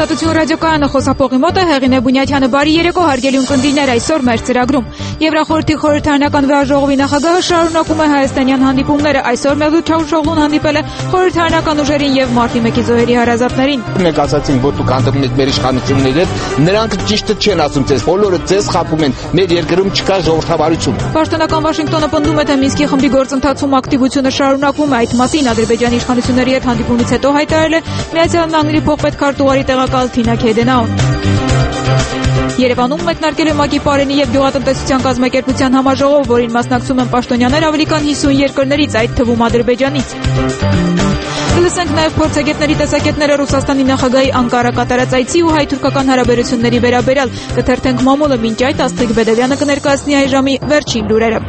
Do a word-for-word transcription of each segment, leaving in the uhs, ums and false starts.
Ազատություն ռադիոկայանը խոսափողի մոտ է, Հեղինե Բունյաթյանը, բարի երեկո, հարգելի ունկնդիրներ, այսօր մեր ծրագրում Եվրախորհրդի խորհրդարանական վեաժողովի նախագահը շարունակում է հայաստանյան հանդիպումները, այսօր Մևլութ Չավուշօղլուն հանդիպել է խորհրդարանական ուժերին եւ մարտի մեկի զոհերի հարազատներին։ Մենք ասացին, որ դուք հանդիպում եք մեր իշխանությունների հետ, նրանք ճիշտը չեն ասում ձեզ, բոլորը ձեզ խաբում են, մեր երկրում չկա ժողովրդավարություն։ Պաշտոնական Վաշինգտոնը պնդում է, թե Մինսկի խմբի գործընթացում ակտիվությունը շարունակվում է, այդ մասին Ադրբեջանի իշխանությունների հետ հանդիպումից հետո հայտարարել է Միացյալ Նահանգների փոխպետքարտուղարի տեղակալ Թինա Քեյդենաուն։ Երևանում մեկնարկել է ՄԱԿ-ի պարենի եւ գյուղատնտեսության կազմակերպության համաժողով, որին մասնակցում են պաշտոնյաներ ավելի քան հիսուն երկրներից, այդ թվում Ադրբեջանից։ Կլսենք նաեւ փորձագետների տեսակետները Ռուսաստանի նախագահի Անկարա կատարած այցի ու հայ-թուրքական հարաբերությունների վերաբերյալ։ Կթերթենք մամուլը, մինչ այդ Աստղիկ Բեդևյանը կներկայացնի այ ժամի վերջին լուրերը։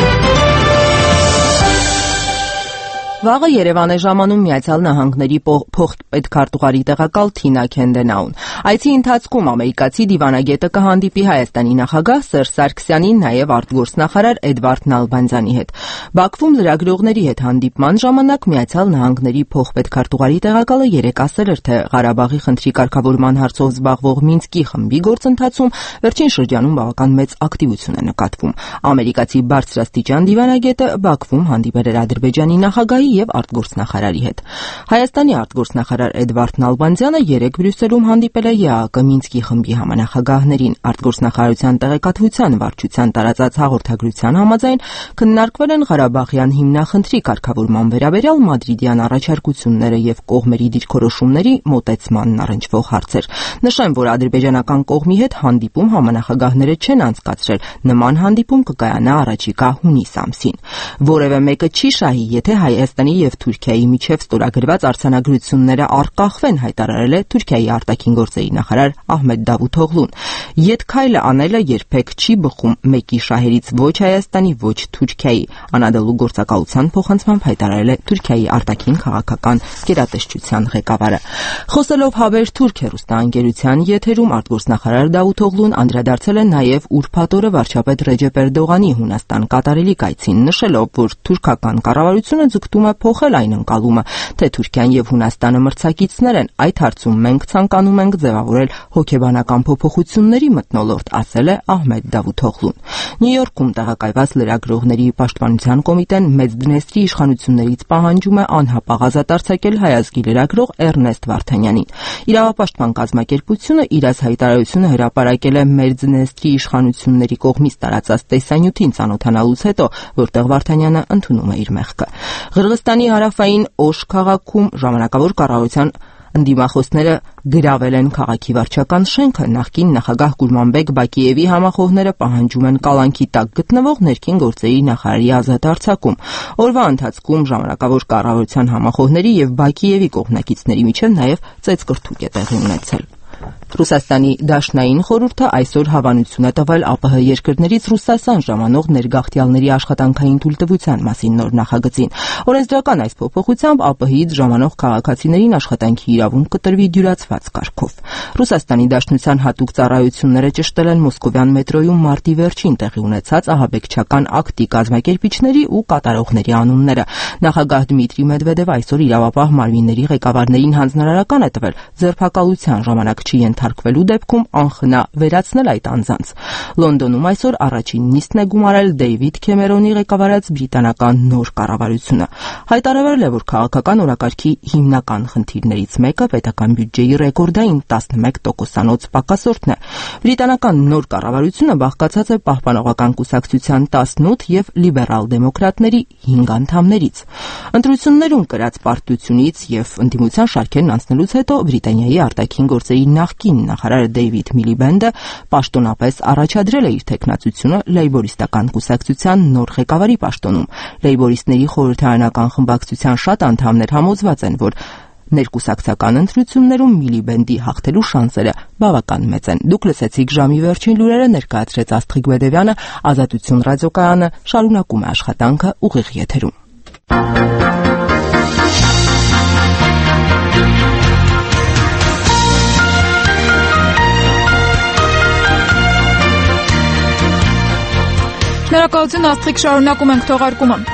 Վաղը Երևան է ժամանում Միացյալ Նահանգների փոխպետքարտուղարի տեղակալ Թինա Քեյդենաուն։ Այցի ընթացքում ամերիկացի դիվանագետը կհանդիպի Հայաստանի նախագահ Սերժ Սարգսյանի, նաև արտգործնախարար Էդվարդ Նալբանդյանի հետ։ Բաքվում լրագրողների հետ հանդիպման ժամանակ Միացյալ Նահանգների փոխպետքարտուղարի տեղակալը երեկ ասել էր, թե Ղարաբաղի խնդրի կարգավորման հարցով զբաղվող Մինսկի խմբի գործընթացում վերջին շրջանում բավական մեծ ակտիվություն է նկատվում։ Ամերիկացի բարձրաստիճան դիվանագետը Բաքվում հանդիպել էր Ադրբեջանի նախագահի եւ արտգործնախարարի հետ։ Հայաստանի արտգործնախարար Էդվարդ Նալբանդյանը երեկ Բրյուսելում հանդիպել է ԵԱԿ Մինսկի խմբի համանախագահներին։ Արտգործնախարարության տեղեկատվության վարչության տարածած հաղորդագրության համաձայն քննարկվել են Ղարաբաղյան հիմնախնդրի կարգավորման վերաբերյալ մադրիդյան առաջարկությունները եւ կողմերի դիրքորոշումների մոտեցմանն առնչվող հարցեր։ Նշեմ, որ ադրբեջանական կողմի հետ հանդիպում համանախագահները չեն անցկացրել, նման հանդիպում կկայանա առաջիկա հունիս ամսին։ Որևէ մեկը չի շահի, եթե Հայաստանի եւ Թուրքիայի միջև ստորագրված արձանագրությունները առկախվեն, հայտարարել է Թուրքիայի արտաքին գործերի նախարար Ահմեդ Դավութօղլուն։ Ետքայլը անելը երբեք չի բխում մեկի շահերից ոչ Հայաստանի, ոչ Թուրքիայի, Անադոլու գործակալության փոխանցմամբ հայտարարել է Թուրքիայի արտաքին քաղաքական գերատեսչության ղեկավարը։ Խոսելով Հավեր Թուրք հեռուստաընկերության եթերում արտգործնախարար Դավութօղլուն անդրադարձել է նաև ուրբաթ օրը վարչապետ Ռեջեփ Էրդողանի Հունաստան կատարելիք այցին, նշելով, որ թուրքական կառավարությունը ձգտում է փոխել այն ընկալումը, թե Թուրքիան եւ Հունաստանը մրցակիցներ են, այդ հարցում մենք ցանկանում ենք ձևավորել հոգեբանական փոփոխությունների մթնոլորտ, ասել է Ահմեդ Դավութօղլուն։ Նյու Յորքում տեղակայված լրագրողների պաշտպանության կոմիտեն Մեծդնեստրի իշխանություններից պահանջում է անհապաղ ազատ արձակել հայազգի լրագրող Էռնեստ Վարդանյանին։ Իրավապաշտպան կազմակերպությունը իր այս հայտարարությունը հրապարակել է Մեծդնեստրի իշխանությունների կողմից տարածած տեսանյութին ծանոթանալուց հետո, որտեղ Վարդանյանը ընդունում է իր մեղքը։ Ղրղստանի հարավային Օշ քաղաքում ժամանակավոր կառավարության ընդդիմախոսները գրավել են քաղաքի վարչական շենքը։ Նախկին նախագահ Գուրմանբեկ Բակիևի համախոհները պահանջում են կալանքի տակ գտնվող ներքին գործերի նախարարի ազատ արձակում։ Օրվա ընթացքում ժամանակավոր կառավարության համախոհների եւ Բակիևի կողմնակիցների միջև նաեւ ծեծկրթուկ է տեղի ունեցել։ Ռուսաստանի Դաշնային խորհուրդը այսօր հավանություն է տվել ԱՊՀ երկրներից Ռուսաստան ժամանող ներգաղթյալների աշխատանքային թույլտվության մասին նոր նախագծին։ Օրենսդրական այս փոփոխությամբ ԱՊՀ-ից ժամանող քաղաքացիներին աշխատանքի իրավունք կտրվի դյուրացված կարգով։ Ռուսաստանի Դաշնության հատուկ ծառայությունները ճշտել են Մոսկովյան մետրոյում մարտի վերջին տեղի ունեցած ահաբեկչական ակտի կազմակերպիչների ու կատարողների անունները։ Նախագահ Դմիտրի Մեդվեդևը այսօր իրավապահ մարմինների ղեկավարներին հանձնարարական է տվել ձերբակալության ժամանակ չի ենթարկվելու դեպքում անխնա վերացնել այդ անձանց։ Լոնդոնում այսօր առաջին նիստն է գումարել Դեյվիդ Քեմերոնի ղեկավարած բրիտանական նոր կառավարությունը։ Հայտարարվել է, որ քաղաքական օրակարգի հիմնական խնդիրներից մեկը պետական բյուջեի ռեկորդային տասնմեկ տոկոսանոց պակասորդն է։ Բրիտանական նոր կառավարությունը բաղկացած է Պահպանողական կուսակցության տասնութ եւ լիբերալ դեմոկրատների հինգ անդամներից։ Ընտրություններում կրած պարտությունից եւ ընդդիմության շարքերն անցնելուց հետո Բրիտանիայի արտաքին գործերի նախկին նախարար Դեյվիդ Միլիբենդը պաշտոնապես առաջադրել է իր թեկնածությունը լեյբորիստական կուսակցության նոր ղեկավարի պաշտոնում։ Լեյբորիստների խորհրդարանական խմբակցության շատ անդամներ համոզված են, որ ներկուսակցական ընտրություններում Միլիբենդի հաղթելու շանսերը բավական մեծ են։ Դուք լսեցիք ժամի վերջին լուրերը, ներկայացրեց Աստղիկ Բեդևյանը, Ազատություն ռադիոկայանը շարունակում է աշխատանքը ուղիղ եթերում։ Շնորհակալություն, Աստղիկ, շարունակում ենք թողարկումը։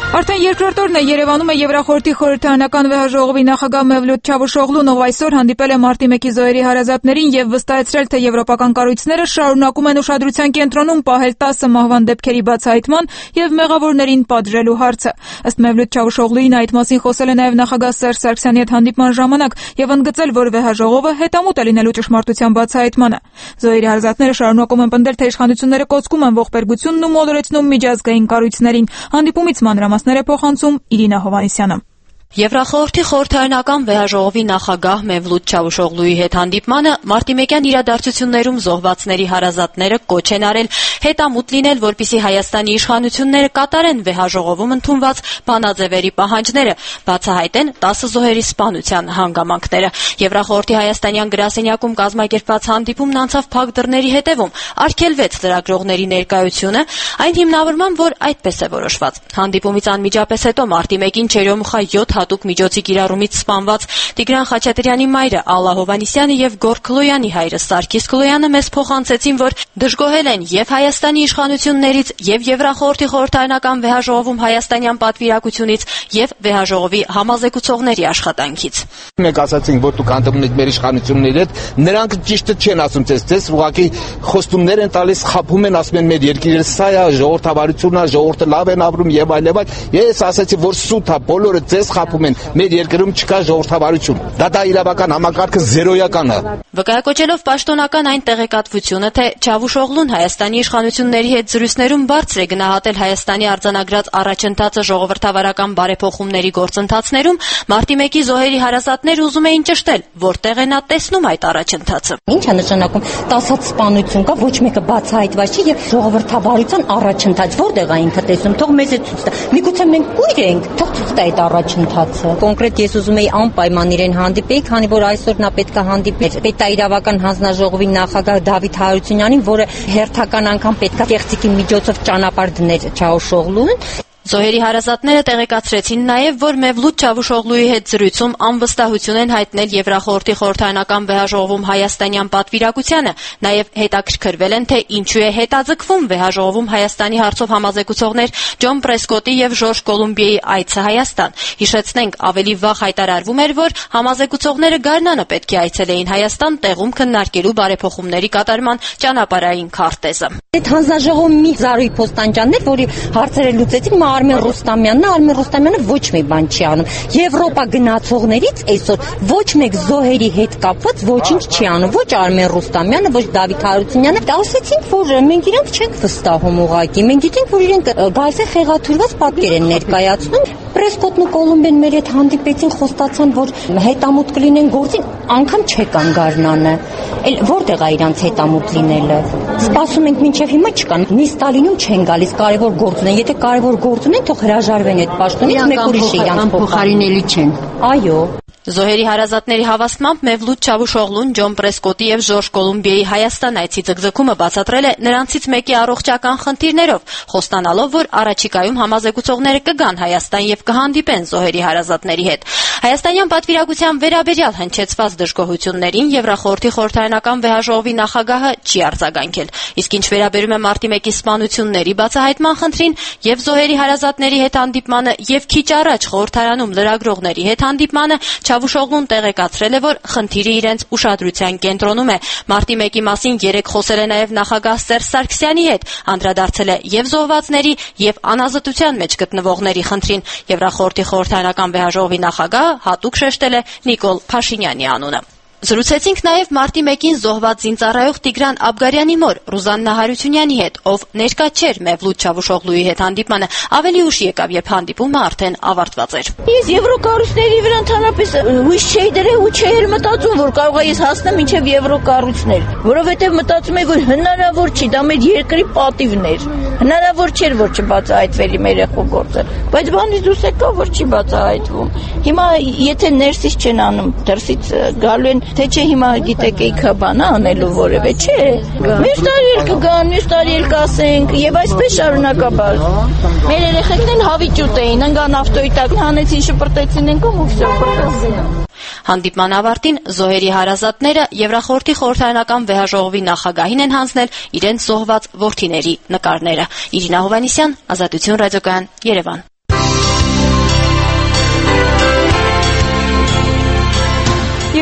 Արդեն երկրորդ օրն է Երևանում է Եվրախորհրդի խորհրդարանական վեհաժողովի նախագահ Մևլութ Չավուշօղլուն, ով այսօր հանդիպել է մարտի մեկի զոհերի հարազատներին եւ վստահեցրել, թե եվրոպական կառույցները շարունակում են ուշադրության կենտրոնում պահել տասը մահվան դեպքերի բացահայտման եւ մեղավորներին պատժելու հարցը։ Ըստ Մևլութ Չավուշօղլուին այդ մասին խոսել է նաեւ նախագահ Սերժ Սարգսյանի հետ հանդիպման ժամանակ եւ ընդգծել, որ վեհաժողովը հետամուտ է լինելու ճշմարտության բացահայտմանը։ Զոհերի հարազատները շարունակում են պնդել, թե իշխանությունները կոծկում են ողբերգությունն ու մոլորեցնում միջազգային կառույցներին։ Հանդիպումից մանրամասներ է փոխանցում Իրինա Հովհաննիսյանը։ Եվրախորհրդի խորհրդարանական վեհաժողովի նախագահ Մևլութ Չավուշօղլուի հետ հանդիպմանը մարտիմեկյան իրադարձություններում զոհվածների հարազատները կոչ են արել հետամուտ լինել, որպեսզի Հայաստանի իշխանությունները կատարեն վեհաժողովում ընդունված բանաձևերի պահանջները, բացահայտեն տասը զոհերի սպանության հանգամանքները։ Եվրախորհրդի հայաստանյան գրասենյակում կազմակերպված հանդիպումն անցավ փակ դռների հետևում, արգելվեց լրագրողների ներկայությունը, այն հիմնավորման, որ այդպես է որոշված։ Հանդիպումից անմիջապես հետո մարտի մեկին Չերյոմուխա յոթ հատուկ միջոցի կիրառումից սպանված Տիգրան Խաչատրյանի մայրը Ալլա Հովհաննիսյանը եւ Գորգ Քլոյանի հայրը Սարգիս Քլոյանը մեզ փոխանցեցին, որ դժգոհել են եւ Հայաստանի իշխանություններից, եւ Եվրախորհրդի խորհրդարանական վեհաժողովում հայաստանյան պատվիրակությունից, եւ վեհաժողովի համազեկուցողների աշխատանքից։ Մենք ասացինք, որ դուք հանդիպում եք մեր իշխանությունների հետ, նրանք ճիշտը չեն ասում ձեզ, ձեզ ուղղակի խոստումներ են տալիս, խաբում են, ասում են մեր երկիրը սա է, ժողովրդավարությունն է, ժողովուրդը լավ են ապրում եւ այլ եւ այլ։ Ես ասացի, որ սուտ է, բոլորը ձեզ խաբում են, մեր երկրում չկա ժողովրդավարություն։ Դա դա իրավական համակարգը զերոյական է։ Վկայակոչելով պաշտոնական այն տեղեկատվությունը, թե Չավուշօղլուն Հայաստանի իշխանությունների հետ զրույցներում բարձր է գնահատել Հայաստանի արձանագրած առաջընթացը ժողովրդավարական բարեփոխումների գործընթացներում, մարտի մեկի զոհերի հարազատները ուզում էին ճշտել, որտեղ է նա տեսնում այդ առաջընթացը։ Ինչ է նշանակում տասած սպանություն կա, ոչ մեկը բացահայտված չի եւ ժողովրդավարության առաջընթաց որտեղ է ինքը տեսնում, թող մեզ է ցույց տա։ Միգուցե մենք կույր ենք, թող ցույց տա այդ առաջընթացը։ Կոնկրետ ես ուզում էի անպայման իրեն հանդիպեի, քանի որ այսօր նա պետք է հանդիպեր պետաիրավական հանձնաժողովի նախագահ Դավիթ Հարությունյանին, որը հերթական անգամ պետք է տեխնիկի միջոցով ճանապարհ դներ Չավուշօղլուին։ Զոհերի հարազատները տեղեկացրեցին նաև, որ Մևլութ Չավուշօղլուի հետ զրույցում անվստահություն են հայտնել Եվրախորհրդի խորհրդարանական վեհաժողովում հայաստանյան պատվիրակությանը, նաև հետաքրքրվել են, թե ինչու է հետաձգվում վեհաժողովում Հայաստանի հարցով համազեկուցողներ Ջոն Պրեսկոտի եւ Ժորժ Կոլումբիայի այցը Հայաստան։ Հիշեցնենք, ավելի վաղ հայտարարվում էր, որ համազեկուցողները գարնանը պետք է այցելեին Հայաստան տեղում քննարկելու բարեփոխումների կատարման ճանապարհային քարտեզը։ Այդ հանձնաժողովի մի զարույ փոստանջաններ, որի հարցերը լուծեցին, Արմեն Ռուստամյանն, Արմեն Ռուստամյանը ոչ մի բան չի անում։ Եվրոպա գնացողներից այսօր ոչ մեկ զոհերի հետ կապված ոչինչ չի անում։ Ոչ Արմեն Ռուստամյանը, ոչ Դավիթ Հարությունյանը։ Ասեցինք, որ մենք իրենք չենք վստահում ուղղակի։ Մենք գիտենք, որ իրենք գալիս է խեղաթյուրված պատկեր են ներկայացնում։ Պրեսկոտն ու Կոլումբիան մեր հետ հանդիպեցին, խոստացան, որ հետամուտ կլինեն գործին, անգամ չեկան գարնանը։ Էլ որտեղ է իրանց հետամուտ լինելը։ Սպասում ենք մինչև հիմա չկան։ Նիստ Ստալինում չեն գալիս, կարևոր գործ ունեն։ Եթե կարևոր գործ ունեն, թող հրաժարվեն այդ պաշտոնից, մեկ ուրիշ իրանց փոխարինելի չեն։ Այո։ Զոհերի հարազատների հավաստմամբ Մևլութ Չավուշօղլուն Ջոն Պրեսկոտի եւ Ժորժ Կոլումբիայի Հայաստան այցի ձգձգումը բացատրել է նրանցից մեկի առողջական խնդիրներով, խոստանալով, որ առաջիկայում համազեկուցողները կգան Հայաստան եւ կհանդիպեն զոհերի հարազատների հետ։ Հայաստանյան պատվիրակության վերաբերյալ հնչեցված դժգոհություններին Եվրախորհրդի խորհրդարանական վեհաժողովի նախագահը չի արձագանքել։ Իսկ ինչ վերաբերում է մարտի մեկի սպանությունների բացահայտման խնդրին եւ զոհերի հարազատների հետ հանդիպմանը եւ քիչ առաջ խորհրդարանում լրագրողների հետ հանդիպմանը, Չավուշօղլուն տեղեկացրել է, որ խնդիրը իրենց ուշադրության կենտրոնում է։ Մարտի մեկի մասին երեկ խոսել է նաև նախագահ Սերժ Սարգսյանի հետ, անդրադարձել է եւ զոհվածների, եւ անազատության մեջ գտնվողների խնդրին։ Եվրախորհրդի խորհրդարանական վեհաժողովի նախագահը հատուկ շեշտել է Նիկոլ Փաշինյանի անունը։ Զրուցեցինք նաև մարտի մեկին զոհված զինծառայող Տիգրան Աբգարյանի մոր Ռուզաննա Հարությունյանի հետ, ով ներկա չէր Մևլութ Չավուշօղլուի հետ հանդիպմանը, ավելի ուշ եկավ, երբ հանդիպումը արդեն ավարտված էր։ Ես եվրոկառույցների վրա ընդհանրապես հույս չէի դրել ու չէի մտածում, որ կարող է ես հասնեմ մինչև եվրոկառույցներ, որովհետև մտածում եի, որ հնարավոր չի, դա մեր երկրի պատիվն էր։ Հնարավոր չէր, որ չբացահայտվելի մեր երախո գործը, բայց բանից դուրս եկա, որ չի բացահայտվում։ Հիմա եթե ներսից չեն անում, դրսից գալու են, թե չէ հիմա գիտեք իքա բան անելու որևէ, չէ։ Մյուս տարի էլ կգան, մյուս տարի էլ կասենք, եւ այսպես շարունակաբար։ Մեր երեխեքն հավիճուտ էին, ընկան ավտոյի տակ, հանեցին, շպրտեցին ընկում ու վсё պրտեցին։ Հանդիպման ավարտին զոհերի հարազատները Եվրախորհրդի խորհրդարանական վեհաժողովի նախագահին են հանձնել իրենց զոհված որդիների նկարները։ Իրինա Հովհաննիսյան, Ազատություն ռադիոկայան, Երևան։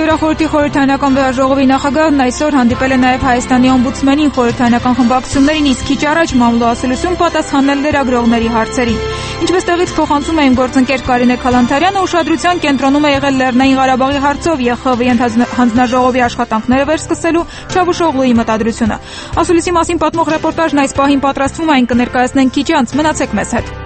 Գերախորհրդի խորհրդարանական վեհաժողովի նախագահն այսօր հանդիպել է նաև Հայաստանի օմբուդսմենին խորհրդարանական խմբակցություններին, իսկ քիչ առաջ մամլոասուլիսում պատասխանել լրագրողների հարցերին։ Ինչպես տեղից փոխանցում է իմ գործընկեր Կարինե Քալանթարյանը, ուշադրության կենտրոնում է եղել Լեռնային Ղարաբաղի հարցով ԵԽՎ-ի հանձնաժողովի աշխատանքները վերսկսելու Չավուշօղլուի մտադրությունը։ Ասուլիսի մասին պատմող ռեպորտաժն այս պահին պատրաստվում է, այն կներկայացնենք քիչ անց, մնացեք մեզ հետ։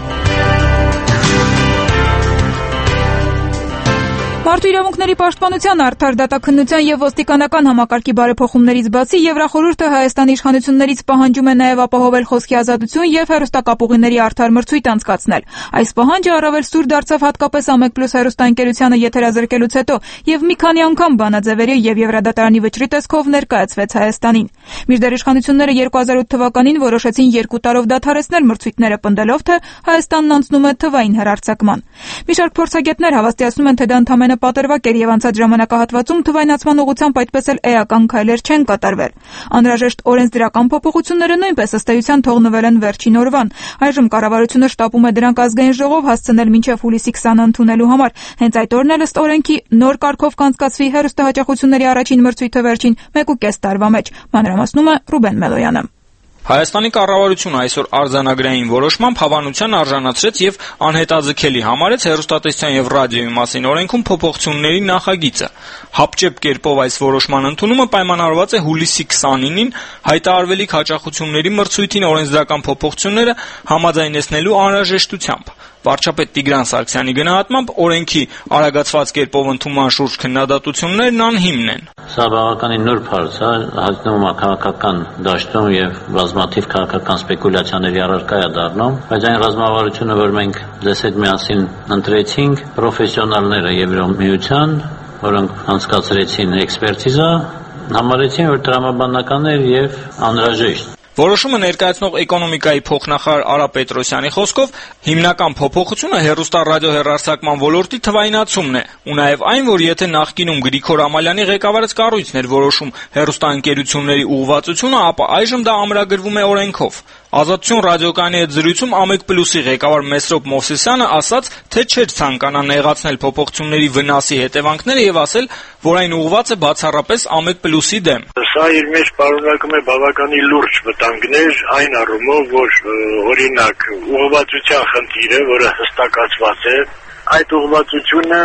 Մարդու իրավունքների պաշտպանության, արդար դատաքննության եւ ոստիկանական համակարգի բարեփոխումներից բացի Եվրախորհուրդը Հայաստանի իշխանություններից պահանջում է նաեւ ապահովել խոսքի ազատություն եւ հեռուստակապուղիների արդար մրցույթ անցկացնել։ Այս պահանջը առավել սուր դարձավ հատկապես Ամեկ Պլյուս հեռուստաընկերությանը եթերազրկելուց հետո եւ մի քանի անգամ բանաձևերի եւ Եվրադատարանի վճռի տեսքով ներկայացվեց Հայաստանին։ Մինչդեռ իշխանությունները երկու հազար ութ թվականին որոշեցին երկու տարով դադարեցնել մրցույթները, պնդելով, թե Հայաստանն անցնում է թվային հեռարձակման։ Մի շարք փորձագետներ հավաստիացնում են, թե դա ընդամենը պատրվակ էր եւ անցած ժամանակահատվածում թվայնացման ուղղությամբ այդպես էլ էական քայլեր չեն կատարվել։ Անհրաժեշտ օրենսդրական փոփոխությունները նույնպես ըստ էության թողնվել են վերջին օրվան։ Այժմ կառավարությունը շտապում է դրանք ազգային ժողով հասցնել մինչև հուլիսի քսանը ընդունելու համար։ Հենց այդ օրն էլ ըստ օրենքի նոր կարգով կանցկացվի հեռուստահաճախությունների առաջին մրցույթը վերջին մեկուկես տարվա մեջ։ Մանրամասնում է Ռուբեն Մելոյանը։ Հայաստանի կառավարությունը այսօր արձանագրային որոշմամբ հավանության արժանացրեց եւ անհետաձգելի համարեց հեռուստատեսության եւ ռադիոյի մասին օրենքում փոփոխությունների նախագիծը։ Հապճեպ կերպով այս որոշման ընդունումը պայմանավորված է հուլիսի քսանինին հայտարարվելիք հաճախությունների մրցույթին օրենսդրական փոփոխությունները համաձայնեցնելու անհրաժեշտությամբ։ Վարչապետ Տիգրան Սարգսյանի գնահատմամբ օրենքի արագացված կերպով ընդունման շուրջ քննադատություններն անհիմն են։ Սա բավականին նուրբ հարց է, հայտնվում է քաղաքական դաշտում եւ բազմաթիվ քաղաքական սպեկուլյացիաների առարկա է դառնում, բայց այն ռազմավարությունը, որ մենք ձեզ հետ միասին ընտրեցինք, պրոֆեսիոնալները Եվրամիության, որոնք անցկացրեցին էքսպերտիզա, համարեցին, որ տրամաբանական էր եւ անհրաժեշտ։ Որոշումը ներկայացնող էկոնոմիկայի փոխնախարար Արա Պետրոսյանի խոսքով հիմնական փոփոխությունը հեռուստա-ռադիոհեռարձակման ոլորտի թվայնացումն է, ու նաև այն, որ եթե նախկինում Գրիգոր Ամալյանի ղեկավարած կառույցն էր որոշում հեռուստաընկերությունների ուղղվածությունը, ապա այժմ դա ամրագրվում է օրենքով։ Ազատություն ռադիոկայանի հետ զրույցում Ամեկ Պլյուսի ղեկավար Մեսրոպ Մովսիսյանը ասաց, թե չէր ցանկանա նեղացնել փոփոխությունների վնասի հետևանքները եւ ասել, որ այն ուղղված է բացառապես Ամեկ Պլյուսի դեմ։ Սա իր մեջ պարունակում է բավականին լուրջ վտանգներ այն առումով, որ օրինակ ուղղվածության խնդիրը, որը հստակացված է, այդ ուղղվածությունը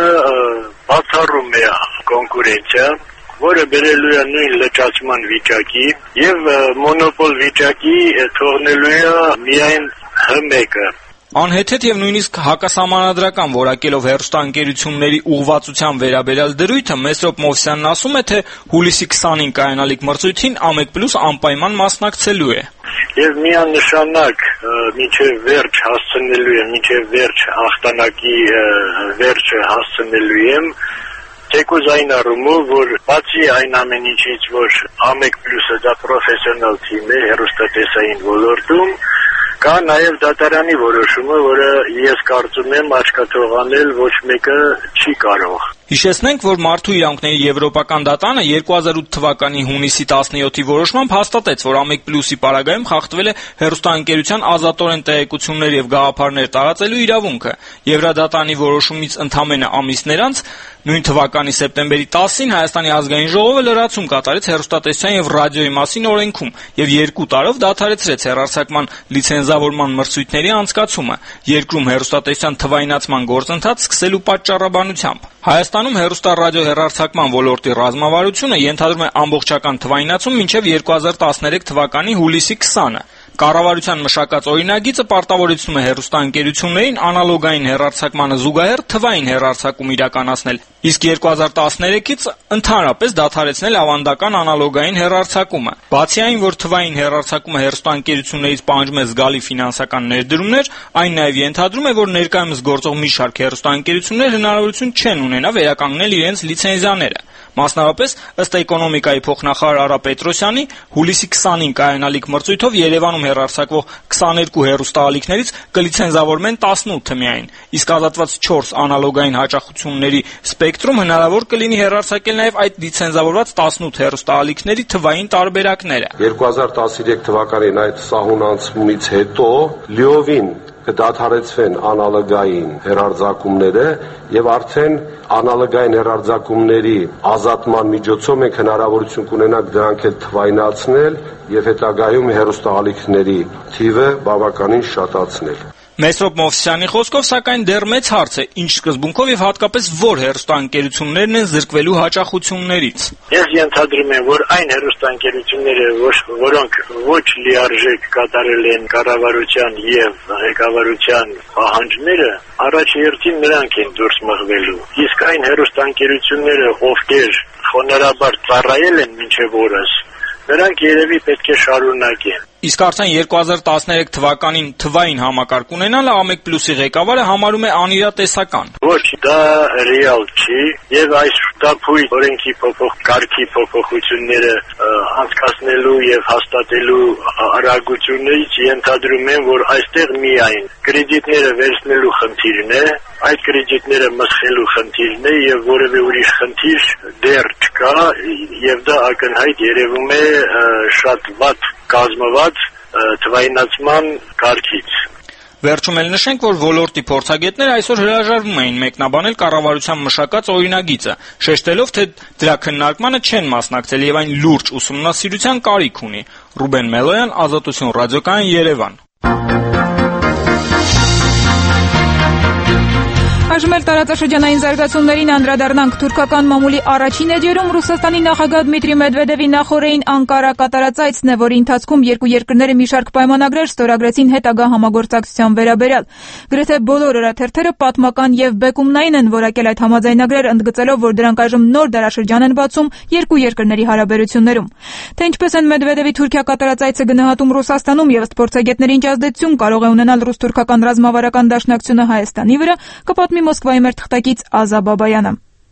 բացառում է կոնկուրենցիա, որը բերելու է նույն լճացման վիճակի եւ մոնոպոլ վիճակի թողնելու է միայն հմեկը։ Անհեթեթ եւ նույնիսկ հակասահմանադրական որակելով հեռուստաընկերությունների ուղղվածության վերաբերյալ դրույթը Մեսրոպ Մովսյանն ասում է, թե հուլիսի քսանին կայանալիք մրցույթին Ամեկ Պլյուս անպայման մասնակցելու է։ Եվ միանշանակ մինչև վերջ հասցնելու եմ, մինչև վերջ հաղթանակի վերջը հասցնելու եմ, թեկուզ այն առումով, որ բացի այն ամեն ինչից, որ Ամեկ Պլյուսը դա պրոֆեսիոնալ թիմ է հեռուստատեսային ոլորտում, կա նաև դատարանի որոշումը, որը ես կարծում եմ աչքաթողանել ոչ մեկը չի կարող։ Հիշեցնենք, որ Մարդու իրավունքների եվրոպական դատարանը երկու հազար ութ թվականի հունիսի տասնյոթի որոշմամբ հաստատեց, որ Ամեկ Պլյուսի պարագայում խախտվել է հեռուստաընկերության ազատորեն տեղեկություններ եւ գաղափարներ տարածելու իրավունքը։ Եվրադատարանի որոշումից ընդամենը ամիսներ անց նույն թվականի սեպտեմբերի տասին Հայաստանի ազգային ժողովը լրացում կատարեց հեռուստատեսության եւ ռադիոյի մասին օրենքում եւ երկու տարով դադարեցրեց հեռարձակման լիցենզավորման մրցույթների անցկացումը, երկրում հեռուստատեսության թվայնացման գործընթաց սկսելու պատճառաբանությամբ։ Հայաստանում հեռուստա-ռադիոհեռարձակման ոլորտի ռազմավարությունը ենթադրում է ամբողջական թվայնացում մինչև երկու հազար տասներեք թվականի հուլիսի քսանը։ Կառավարության մշակած օրինագիծը պարտավորեցնում է հեռուստաընկերություններին անալոգային հեռարձակմանը զուգահեռ թվային հեռարձակում իրականացնել, իսկ երկու հազար տասներեքից ընդհանրապես դադարեցնել ավանդական անալոգային հեռարձակումը։ Բացի այն, որ թվային հեռարձակումը հեռուստաընկերություններից պահանջում է զգալի ֆինանսական ներդրումներ, այն նաև ենթադրում է, որ ներկայումս գործող մի շարք հեռուստաընկերություններ հնարավորություն չեն ունենա վերականգնել իրենց լիցենզիաները։ Մասնավորապես, ըստ էկոնոմիկայի փոխնախարար Արա Պետրոսյանի, հուլիսի քսանին կայանալիք մրցույթով Երևանում հեռարձակվող քսաներկու հեռուստաալիքներից կլիցենզավորվեն տասնութը միայն, իսկ ազատված չորս անալոգային հաճախությունների սպեկտրում հնարավոր կլինի հեռարձակել նաև այդ լիցենզավորված տասնութ հեռուստաալիքների թվային տարբերակները։ երկու հազար տասներեք թվականին այդ սահուն անցումից հետո լիովին կդադարեցվեն անալոգային հեռարձակումները եւ արդեն անալոգային հեռարձակումների ազատման միջոցով մենք հնարավորություն կունենանք դրանք էլ թվայնացնել եւ հետագայում հեռուստաալիքների թիվը բավականին շատացնել։ Մեսրոպ Մովսիսյանի խոսքով, սակայն դեռ մեծ հարց է, ինչ սկզբունքով եւ հատկապես որ հեռուստաընկերություններն են զրկվելու հաճախություններից։ Ես ենթադրում եմ, որ այն հեռուստաընկերությունները, որոնք ոչ լիարժեք կատարել են կառավարության եւ ղեկավարության պահանջները, առաջի հերթին նրանք են դուրս մղվելու։ Իսկ այն հեռուստաընկերությունները, ովքեր խոնարհաբար ծառայել են մինչեւ օրս, նրանք երևի պետք է շարունակեն։ Իսկ արդեն երկու հազար տասներեք թվականին թվային համակարգ ունենալը Ամեկ Պլյուսի ղեկավարը համարում է անիրատեսական։ Ոչ, դա ռեալ չի եւ այս շտապույտ օրենքի փոփոխ կարգի փոփոխությունները անցկացնելու եւ հաստատելու արագություններից ենթադրում եմ, որ այստեղ միայն կրեդիտները վերցնելու խնդիրն է, այդ կրեդիտները մսխելու խնդիրն է եւ որևէ ուրիշ խնդիր դեռ չկա եւ դա ակնհայտ երևում է շատ վատ կազմված թվայնացման կարգից։ Վերջում էլ նշենք, որ ոլորտի փորձագետները այսօր հրաժարվում էին մեկնաբանել կառավարության մշակած օրինագիծը, շեշտելով, թե դրա քննարկմանը չեն մասնակցել եւ այն լուրջ ուսումնասիրության կարիք ունի։ Ռուբեն Մելոյան, Ազատություն ռադիոկայան, Երևան։ Այժմ էլ տարածաշրջանային զարգացումներին անդրադառնանք։ Թուրքական մամուլի առաջին էջերում Ռուսաստանի նախագահ Դմիտրի Մեդվեդևի նախօրեին Անկարա կատարած այցն է, որի ընթացքում երկու երկրները մի շարք պայմանագրեր ստորագրեցին հետագա համագործակցության վերաբերյալ։ Գրեթե բոլոր օրաթերթերը պատմական եւ բեկումնային են որակել այդ համաձայնագրերը, ընդգծելով, որ դրանք այժմ նոր դարաշրջան են բացում երկու երկրների հարաբերություններում։ Թե ինչպես են Մեդվեդևի Թուրքիա կատարած այցը գնահատում Ռուսաստանում եւ ըստ փորձագետների ինչ ազդեցություն կարող է ունենալ ռուս-թուրքական ռազմավարական դաշնակցությունը Հայաստանի վրա, կպատմի Մոսկվայի մեր թղթակից Ազա Բաբայանը։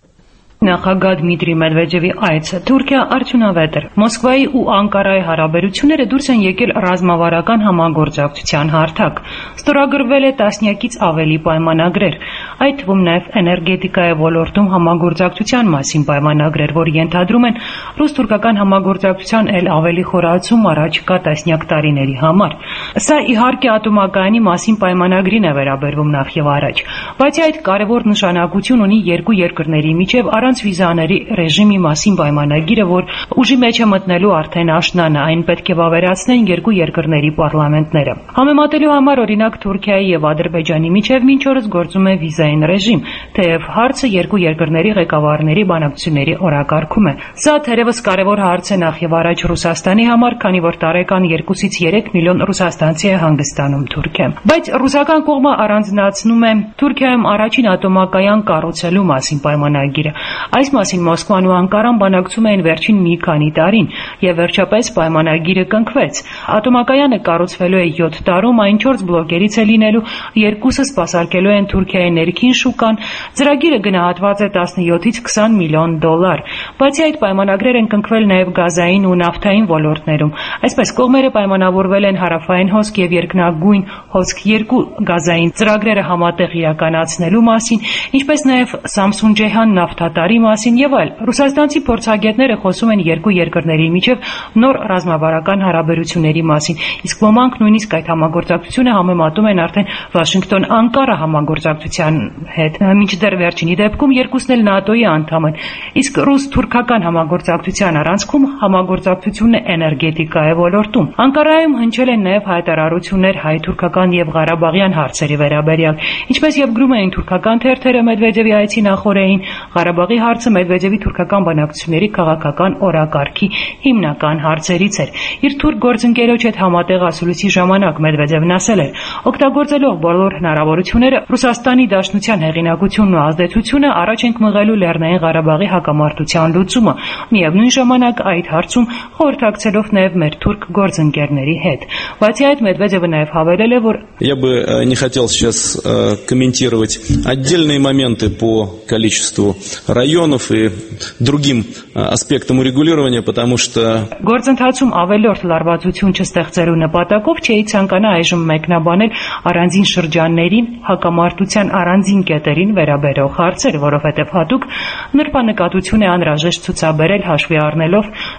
Նախագահ Դմիտրի Մեդվեդևի այցը Թուրքիա արդյունավետ էր։ Մոսկվայի ու Անկարայի հարաբերությունները դուրս են եկել ռազմավարական համագործակցության հարթակ։ Ստորագրվել է տասնյակից ավելի պայմանագրեր, այդ թվում նաև էներգետիկայի ոլորտում համագործակցության մասին պայմանագրեր, որ ենթադրում են ռուս-թուրքական համագործակցության էլ ավելի խորացում առաջիկա տասնյակ տարիների համար։ Սա իհարկե ատոմակայանի մասին պայմանագրին է վերաբերվում նախ եւ առաջ, բայց այդ կարևոր նշանակություն ունի երկու երկրների միջև առանց վիզաների ռեժիմի մասին պայմանագիրը, որ ուժի մեջ է մտնելու արդեն աշնանը, այն պետք է վավերացնեն երկու երկրների պարլամենտները։ Համեմատելու համար, օրինակ, Թուրքիայի եւ Ադրբեջանի միջև մինչ օրս գործում է վիզային ռեժիմ, թեև հարցը երկու երկրների ղեկավարների բանակցությունների օրակարգում է։ Սա թերևս կարևոր հարց է նախ եւ առաջ Ռուսաստանի համար, քանի որ տարեկան երկուսից երեք միլիոն ռուսաստանցի է հանգստանում Թուրքիա։ Բայց ռուսական կողմը առանձնացնում է Թուրքիայում առաջին ատոմակայան կառուցելու մասին պայմանագիրը։ Այս մասին Մոսկվան ու Անկարան բանակցում էին վերջին մի քանի տարին եւ վերջապես պայմանագիրը կնքվեց։ Ատոմակայանը կառուցվելու է յոթ տարում, այն չորս բլոկերից է լինելու, երկուսը սպասարկելու են Թուրքիայի ներքին շուկան։ Ծրագիրը գնահատված է տասնյոթից քսան միլիոն դոլար։ Բացի այդ պայմանագրեր են կնքվել նաեւ գազային ու նավթային ոլորտներում։ Այսպես կողմերը պայմանավորվել են հարավային հոսք եւ երկնագույն հոսք երկու գազային ծրագրերը համատեղ իրականացնելու մասին, ինչպես նաեւ Սամսուն-Ջեհան նավթատարի մասին եւ այլ։ Ռուսաստանցի փորձագետները խոսում են երկու երկրների միջև նոր ռազմավարական հարաբերությունների մասին, իսկ ոմանք նույնիսկ այդ համագործակցությունը համեմատում են արդեն Վաշինգտոն-Անկարա համագործակցության հետ։ Մինչդեռ վերջինի դեպքում երկուսն էլ ՆԱՏՕ-ի անդամ են, իսկ ռուս-թուրքական համագործակցության առանցքում համագործակցությունն է էներգետիկայի ոլորտում։ Անկարայում հնչել են նաեւ հայտարարություններ հայ-թուրքական եւ ղարաբաղյան հարցերի վերաբերյալ, ինչպես եւ գրում էին թուրքական թերթերը Մեդվեդևի այցի նախօրեին, Ղարաբաղի հարցը Մեդվեդևի թուրքական բանակցությունների քաղաքական օրակարգի հիմնական հարցերից էր։ Իր թուրք գործընկերոջ հետ համատեղ ասուլիսի ժամանակ Մեդվեդևն ասել էր. օգտագործելով բոլոր հնարավորությունները Ռուսաստանի Դաշնության հեղինակությունն ու ազդեցությունը առաջ ենք մղելու Լեռնային Ղարաբաղի հակամարտության լուծումը, միևնույն ժամանակ այդ հարցում խորհրդակցելով նաև մեր թուրք գործընկերների հետ։ Բացի այդ Մեդվեդևը նաև հավելել է, որ Я бы не хотел сейчас комментировать отдельные моменты по количеству районов и другим аспектам урегулирования, потому что գործընթացում ավելորդ լարվածություն չստեղծելու նպատակով չէի ցանկանա այժմ մեկնաբանել առանձին շրջաններին, հակամարտության առանձին կետերին վերաբերող հարցեր, որովհետև հատուկ նրբանկատություն է անհրաժեշտ ցուցաբերել հաշվի առնելով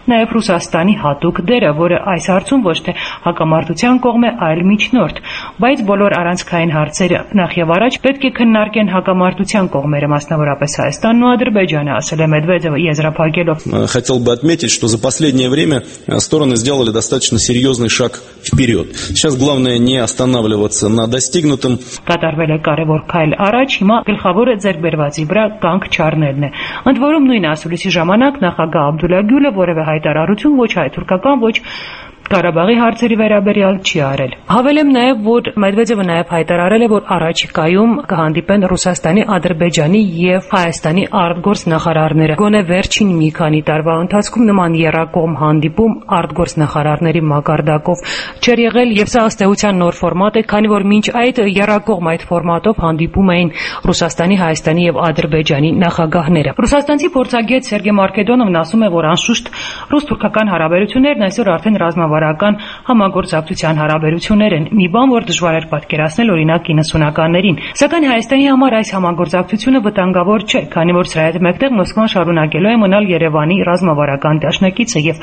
նաև Ռուսաստանի հատուկ դերը, որը այս հարցում ոչ թե հակամարտության կողմ է, այլ միջնորդ, բայց բոլոր առանցքային հարցերը նախ եւ առաջ պետք է քննարկեն հակամարտության կողմերը, մասնավորապես Հայաստանն ու Ադրբեջանը, ասել է Մեդվեդևը եզրափակելով. Хотел бы отметить, что за последнее время стороны сделали достаточно серьезный шаг вперед. Сейчас главное не останавливаться на достигнутом. Կատարվել է կարևոր քայլ առաջ, հիմա գլխավորը ձեռքբերվածի վրա կանգ չառնելն է։ Ընդ որում նույն ասուլիսի ժամանակ նախագահ Աբդուլլա Գյուլը որևէ հայտարարություն ոչ հայ-թուրքական, ոչ Ղարաբաղի հարցերի վերաբերյալ չի արել։ Հավելեմ նաև, որ Մեդվեդևը նաև հայտարարել է, որ առաջիկայում կհանդիպեն Ռուսաստանի, Ադրբեջանի եւ Հայաստանի արտգործ նախարարները։ Գոնե վերջին մի քանի տարվա ընթացքում նման եռակողմ հանդիպում արտգործ նախարարների մակարդակով չէր եղել, եւ սա ըստ էության նոր ֆորմատ է, քանի որ մինչ այդ եռակողմ այդ ֆորմատով հանդիպում էին Ռուսաստանի, Հայաստանի եւ Ադրբեջանի նախագահները։ Ռուսաստանցի փորձագետ Սերգեյ Մարկեդոնովն ասում է, որ անշուշտ ռուս-թուրքական հարաբերություններն այսօր արդեն ռազմավարական համագործակցության հարաբերություններ են, մի բան, որ դժվար էր պատկերացնել օրինակ իննսունականներին։ Սակայն Հայաստանի համար այս համագործակցությունը վտանգավոր չէ, քանի որ սրա հետ մեկտեղ Մոսկվան շարունակելու է մնալ Երևանի ռազմավարական դաշնակիցը եւ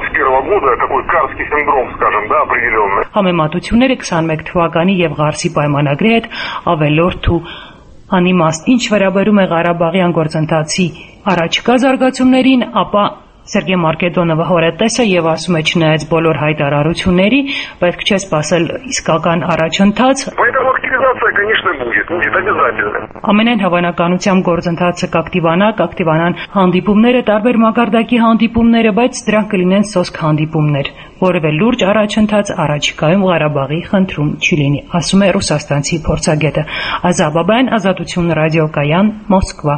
համեմատությունները քսանմեկ թվականի եւ Ղարսի պայմանագրի հետ ավելորդ ու անիմաստ։ Ինչ վերաբերում է Ղարաբաղյան գործընթացի առաջկա զարգացումներին, ապա Սերգեյ Մարկեդոնովը հորետես է եւ ասում է, չնայած բոլոր հայտարարությունների, պետք չէ սպասել իսկական առաջընթաց։ Ամենայն հավանականությամբ գործընթացը կակտիվանա, կակտիվանան հանդիպումները, տարբեր մակարդակի հանդիպումները, բայց դրանք կլինեն սոսկ հանդիպումներ։ Որևէ լուրջ առաջընթաց առաջիկայում Ղարաբաղի խնդրում չի լինի, ասում է ռուսաստանցի փորձագետը։ Ազա Բաբայան, Ազատություն ռադիոկայան, Մոսկվա։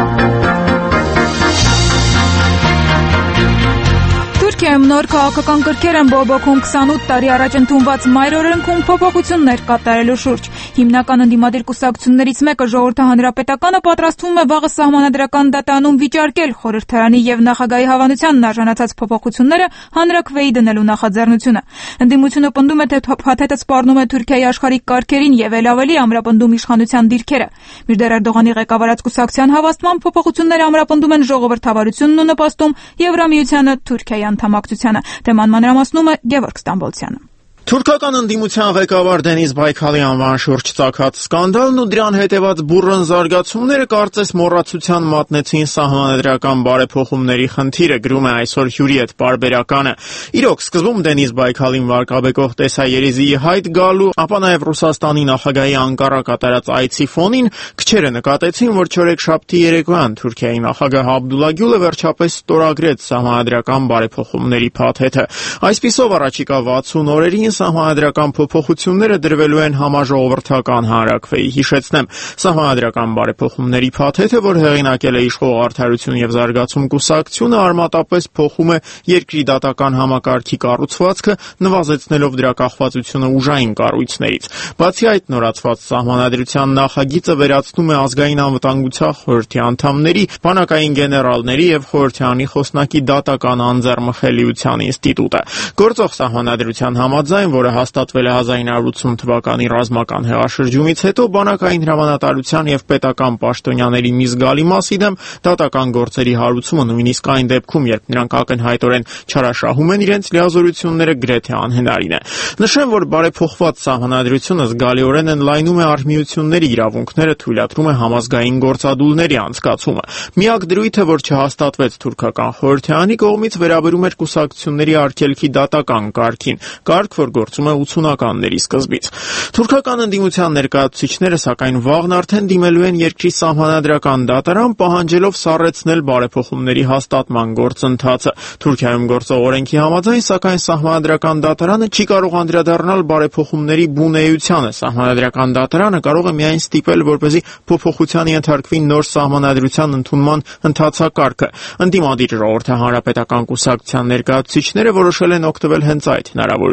Թուրքիայում նոր քաղաքական կրքեր են բողոքում քսանութ տարի առաջ ընդունված մայր օրենքում փոփոխություններ կատարելու շուրջ։ Հիմնական ընդդիմադիր կուսակցություններից մեկը Ժողովրդի հանրապետականը պատրաստվում է վաղը սահմանադրական դատարանում վիճարկել խորհրդարանի եւ նախագահի հավանությանն արժանացած փոփոխությունները հանրաքվեի դնելու նախաձեռնությունը։ Ընդդիմությունը պնդում է, թե փաթեթը սպառնում է Թուրքիայի աշխարհիկ կարգերին եւ ել ավելի ամրապնդում իշխանության դիրքերը։ Մինչդեռ Էրդողանի ղեկավարած կուսակցության հավաստմամբ փոփոխությունները ամրապնդում են ժողովրդավարությունն ու նպաստում Եվրամիությանը Թուրքիայի անդամակցությանը։ Թեման մանրամասնում է Գևորգ Ստամբոլցյանը։ Թուրքական ընդդիմության ղեկավար Դենիզ Բայքալի անվան շուրջ ծագած սկանդալն ու դրան հետևած բուռն զարգացումները կարծես մոռացության մատնեցին սահմանադրական բարեփոխումների խնդիրը, գրում է այսօր Հյուրի հետ պարբերականը։ Իրոք, սկզբում Դենիզ Բայքալին վարկաբեկող տեսաերեզիի հայտ գալու, ապա նաև Ռուսաստանի նախագահի Անկարա կատարած այցի ֆոնին քչերը նկատեցին, որ չորեքշաբթի երեկոյան Թուրքիայի նախագահ Աբդուլլա Գյուլը վերջապես ստորագրեց սահմանադրական բարեփոխումների փաթեթը։ Այսպիսով առաջիկա վաթսուն օրերին սահմանադրական փոփոխությունները դրվելու են համաժողովրդական հանրաքվեի։ Հիշեցնեմ, սահմանադրական բարեփոխումների փաթեթը, որ հեղինակել է Իշխող Արդարություն եւ Զարգացում կուսակցությունը, արմատապես փոխում է երկրի դատական համակարգի կառուցվածքը, նվազեցնելով դրա կախվածությունը ուժային կառույցներից։ Բացի այդ, նորացված սահմանադրության նախագիծը վերացնում է ազգային անվտանգության խորհրդի անդամների, բանակային գեներալների եւ խորհրդարանի խոսնակի դատական անձեռմխելիության ինստիտուտը։ Գործող սահմանադրության համաձայն, որը հաստատվել է հազար ինը հարյուր ութ թվականի ռազմական հեղաշրջումից հետո, բանակային հրամանատարության եւ պետական պաշտոնյաների մի զգալի մասի դեմ դատական գործերի հարուցումը, նույնիսկ այն դեպքում, երբ նրանք ակնհայտորեն չարաշահում են իրենց լիազորությունները, գրեթե անհնարին է։ Նշեմ, որ բարեփոխված սահմանադրությունը զգալիորեն ընդլայնում է արհմիությունների իրավունքները, թույլատրում է համազգային գործադուլների անցկացումը։ Միակ դրույթը, որ չհաստատվեց թուրքական խորհրդարանի կողմից, վերաբերում էր կուսակցությունների արգելքի դատական կարգին, կարգ, որ գործում է ութսունականների սկզբից։ Թուրքական ընդդիմության ներկայացուցիչները, սակայն, վաղն արդեն դիմելու են երկրի սահմանադրական դատարան, պահանջելով սառեցնել բարեփոխումների հաստատման գործընթացը։ Թուրքիայում գործող օրենքի համաձայն, սակայն, սահմանադրական դատարանը չի կարող անդրադառնալ բարեփոխումների բունեությանը։ Սահմանադրական դատարանը կարող է միայն ստիպել, որպեսզի փոփոխության ենթարկվի նոր սահմանադրության ընդունման ընթացակարգը։ Ընդդիմադիր Ժողովրդի հանրապետական կուսակցության ներկայացուցիչները որոշել են օգտվել հենց այդ հնարավորությունից։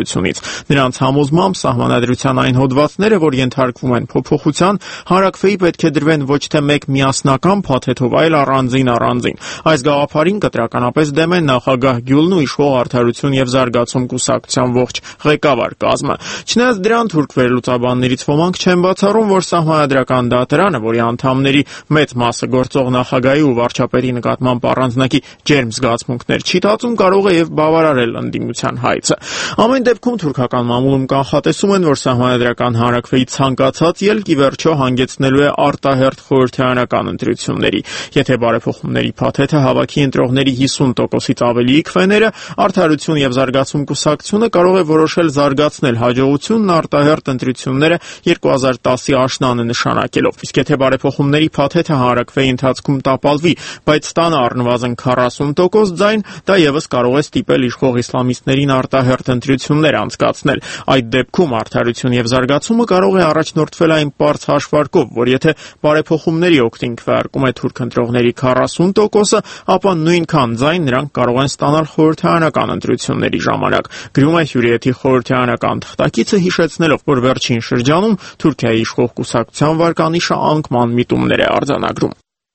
Նրանց համոզմամբ սահմանադրության այն հոդվածները, որ ենթարկվում են փոփոխության, հարակվեի պետք է դրվեն ոչ թե մեկ միասնական փաթեթով, այլ առանձին առանձին։ Այս գաղափարին կտրականապես դեմ է նախագահ Գյուլն ու իշխող Արդարություն եւ զարգացում կուսակցության ողջ ղեկավար կազմը։ Չնայած դրան թուրք վերլուծաբաններից ոմանք չեն բացառում, որ սահմանադրական դատարանը, որի անդամների մեծ մասը գործող նախագահի ու վարչապետի նկատմամբ առանձնակի ջերմ զգացմունքներ չի տածում, կարող է եւ բավարարել ընդդիմության հայցը։ Ամեն դեպքում թուրքական մամուլում կանխատեսում են, որ սահմանադրական հանրաքվեի ցանկացած ելք ի վերջո հանգեցնելու է արտահերթ խորհրդարանական ընտրությունների։ Եթե բարեփոխումների փաթեթը հավաքի ընտրողների հիսուն տոկոսից ավելի քվեները, Արդարություն եւ զարգացում կուսակցությունը կարող է որոշել զարգացնել հաջողությունն արտահերթ ընտրությունները երկու հազար տասի աշնանը նշանակելով։ Իսկ եթե բարեփոխումների փաթեթը հանրաքվեի ընթացքում տապալվի, բայց ստանա առնվազն քառասուն տոկոս ձայն, դա եւս կարող է ստիպել իշխող իսլամիստներին արտահերթ ընտրություններ անցկացնել։ Այդ դեպքում Արդարություն եւ զարգացումը կարող է առաջնորդվել այն պարզ հաշվարկով, որ եթե բարեփոխումների օգտին քվեարկում է թուրք ընտրողների քառասուն տոկոսը, ապա նույնքան ձայն նրանք կարող են ստանալ խորհրդարանական ընտրությունների ժամանակ։ Գրում է Հյուրիեթի խորհրդարանական թղթակիցը, հիշեցնելով, որ վերջին շրջանում Թուրքիայի իշխող կուսակցության վարկանիշը անկման միտումներ է արձանագրում։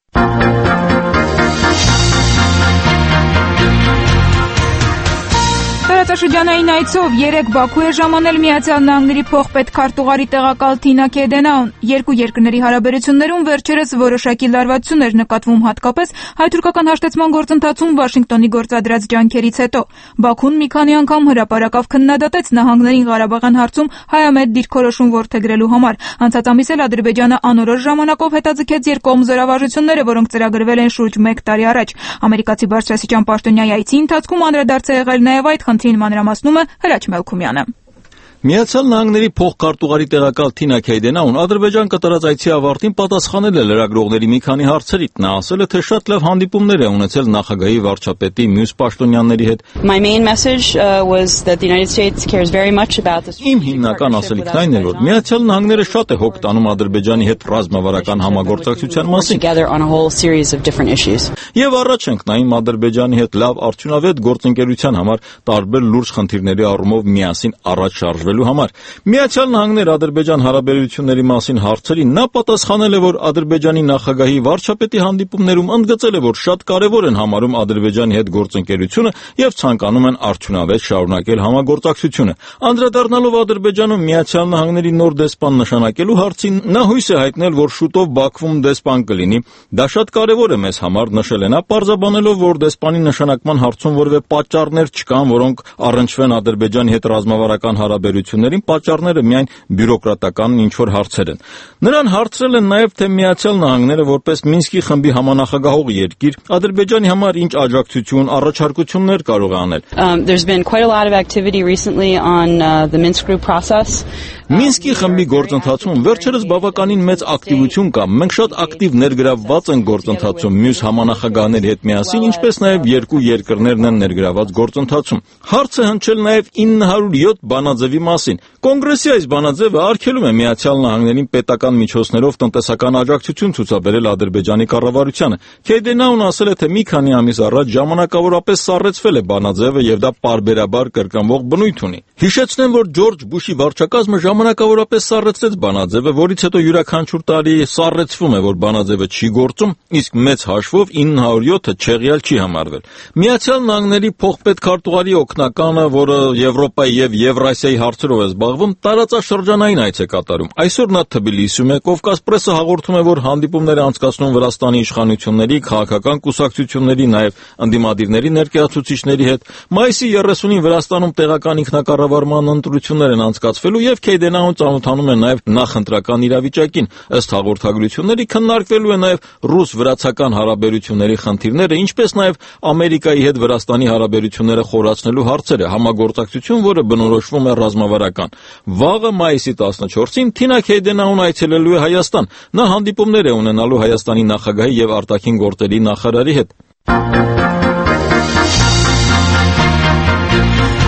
Տարածաշրջանային այցով երեկ Բաքու է ժամանել Միացյալ Նահանգների փոխպետ քարտուղարի տեղակալ Թինա Քեդենաուն։ Երկու երկրների հարաբերություններում վերջերս որոշակի լարվածություն էր նկատվում, հատկապես հայ-թուրքական հաշտեցման գործընթացում Վաշինգտոնի գործադրած ջանքերից հետո։ Բաքուն մի քանի անգամ հրապարակավ քննադատեց նահանգներին Ղարաբաղյան հարցում հայամետ դիրքորոշում որդեգրելու համար։ Անցած ամիս էլ Ադրբեջանը անորոշ ժամանակով հետաձգեց երկկողմ զորավարժությունները, որոնք ծրագրվել են շուրջ մեկ տարի առաջ։ Ամերիկացի բարձրաստիճան պաշտոնյայի այցի ընթացքում անդրադարձ է եղել նաև այդ խնդրին մանրամասնում է Հրաչ Մելքումյանը։ Միացյալ Նահանգների փոխքարտուղարի տեղակալ Թինա Քեյդենաուն Ադրբեջան կատարած այցի ավարտին պատասխանել է լրագրողների մի քանի հարցերի։ Նա ասել է, թե շատ լավ հանդիպումներ է ունեցել նախագահի, վարչապետի, մյուս պաշտոնյաների հետ։ Իմ հիմնական ասելիքն այն է, որ Միացյալ Նահանգները շատ է հոգ տանում Ադրբեջանի հետ ռազմավարական համագործակցության մասին։ Եվ առաջ ենք նայում Ադրբեջանի հետ լավ արդյունավետ գործընկերության համար տարբեր լուրջ խնդիրների առումով միասին առաջ շարժվելու համար։ Միացյալ Նահանգներ Ադրբեջան հարաբերությունների մասին հարցերին նա պատասխանել է, որ Ադրբեջանի նախագահի, վարչապետի հանդիպումներում ընդգծել է, որ շատ կարևոր են համարում Ադրբեջանի հետ գործընկերությունը եւ ցանկանում են արդյունավետ շարունակել համագործակցությունը։ Անդրադառնալով Ադրբեջանում Միացյալ Նահանգների նոր դեսպան նշանակելու հարցին, նա հույս է հայտնել, որ շուտով Բաքվում դեսպան կլինի։ Դա շատ կարևոր է մեզ համար, նշել է նա, պարզաբանելով, որ դեսպանի նշանակման հարցում որևէ պատճառներ չկան, որոնք առնչվեն Ադրբեջանի հետ ռազմավարական հարաբերություններին, պատճառները միայն բյուրոկրատական ինչ-որ հարցեր են։ Նրան հարցրել են նաև, թե Միացյալ Նահանգները որպես Մինսկի խմբի համանախագահող երկիր Ադրբեջանի համար ինչ աջակցություն, առաջարկություններ կարող է անել։ Um, there's been quite a lot of activity recently on uh, the Minsk group process. Մինսկի խմբի գործընթացում վերջերս բավականին մեծ ակտիվություն կա։ Մենք շատ ակտիվ ներգրավված ենք գործընթացում մյուս համանախագահների հետ միասին, ինչպես նաև երկու երկրներն են ներգրաված գործընթացում։ Հարց է հնչել նաև ինը հարյուր յոթ բանաձևի մասին։ Կոնգրեսի այս բանաձևը արգելում է Միացյալ Նահանգներին պետական միջոցներով տնտեսական աջակցություն ցուցաբերել Ադրբեջանի կառավարությանը։ Քեյդենաուն ասել է, թե մի քանի ամիս առաջ ժամանակավորապես սառեցվել է բանաձևը եւ դա պարբերաբար կրկնվող բնույթ ունի։ Հիշեցնեմ, որ Ջորջ Բուշի վարչակազմը ժամանակավորապես սառեցրեց բանաձևը, որից հետո յուրաքանչյուր տարի սառեցվում է, որ բանաձևը չի գործում, իսկ մեծ հաշվով ինը հարյուր յոթը չեղյալ չի համարվել։ Միացյալ Նահանգների փոխպետ քարտուղարի օգնականը, որը Եվրոպայի եւ Եվրասիայի հարցերով է զբաղվում, տարածաշրջանային այց է կատարում։ Այսօր նա Թբիլիսիում է։ Կովկաս պրեսը հաղորդում է, որ հանդիպումներ է անցկացնում Վրաստանի իշխանությունների, քաղաքական կուսակցությունների, նաև ընդդիմադիրների ներկայացուցիչների հետ։ Մայիսի երեսունին Վրաստանում տեղական ինքնակառավարման ընտրություններ են անցկացվելու եւ Քեյդենաուն ծանոթանում է նաև նախընտրական իրավիճակին։ Ըստ հաղորդագրությունների քննարկվելու է նաև ռուս-վրացական հարաբերությունների խնդիրները, ինչպես նաև Ամերիկայի հետ Վրաստանի հարաբերությունները խորացնելու հարցերը, համագործակցություն, որը բնորոշվում է ռազմավարական։ Վաղը մայիսի տասնչորսին Թինա Քեյդենաուն այցելելու է Հայաստան։ Նա հանդիպումներ է ունենալու Հայաստանի նախագահի եւ արտաքին գործերի նախարարի հետ։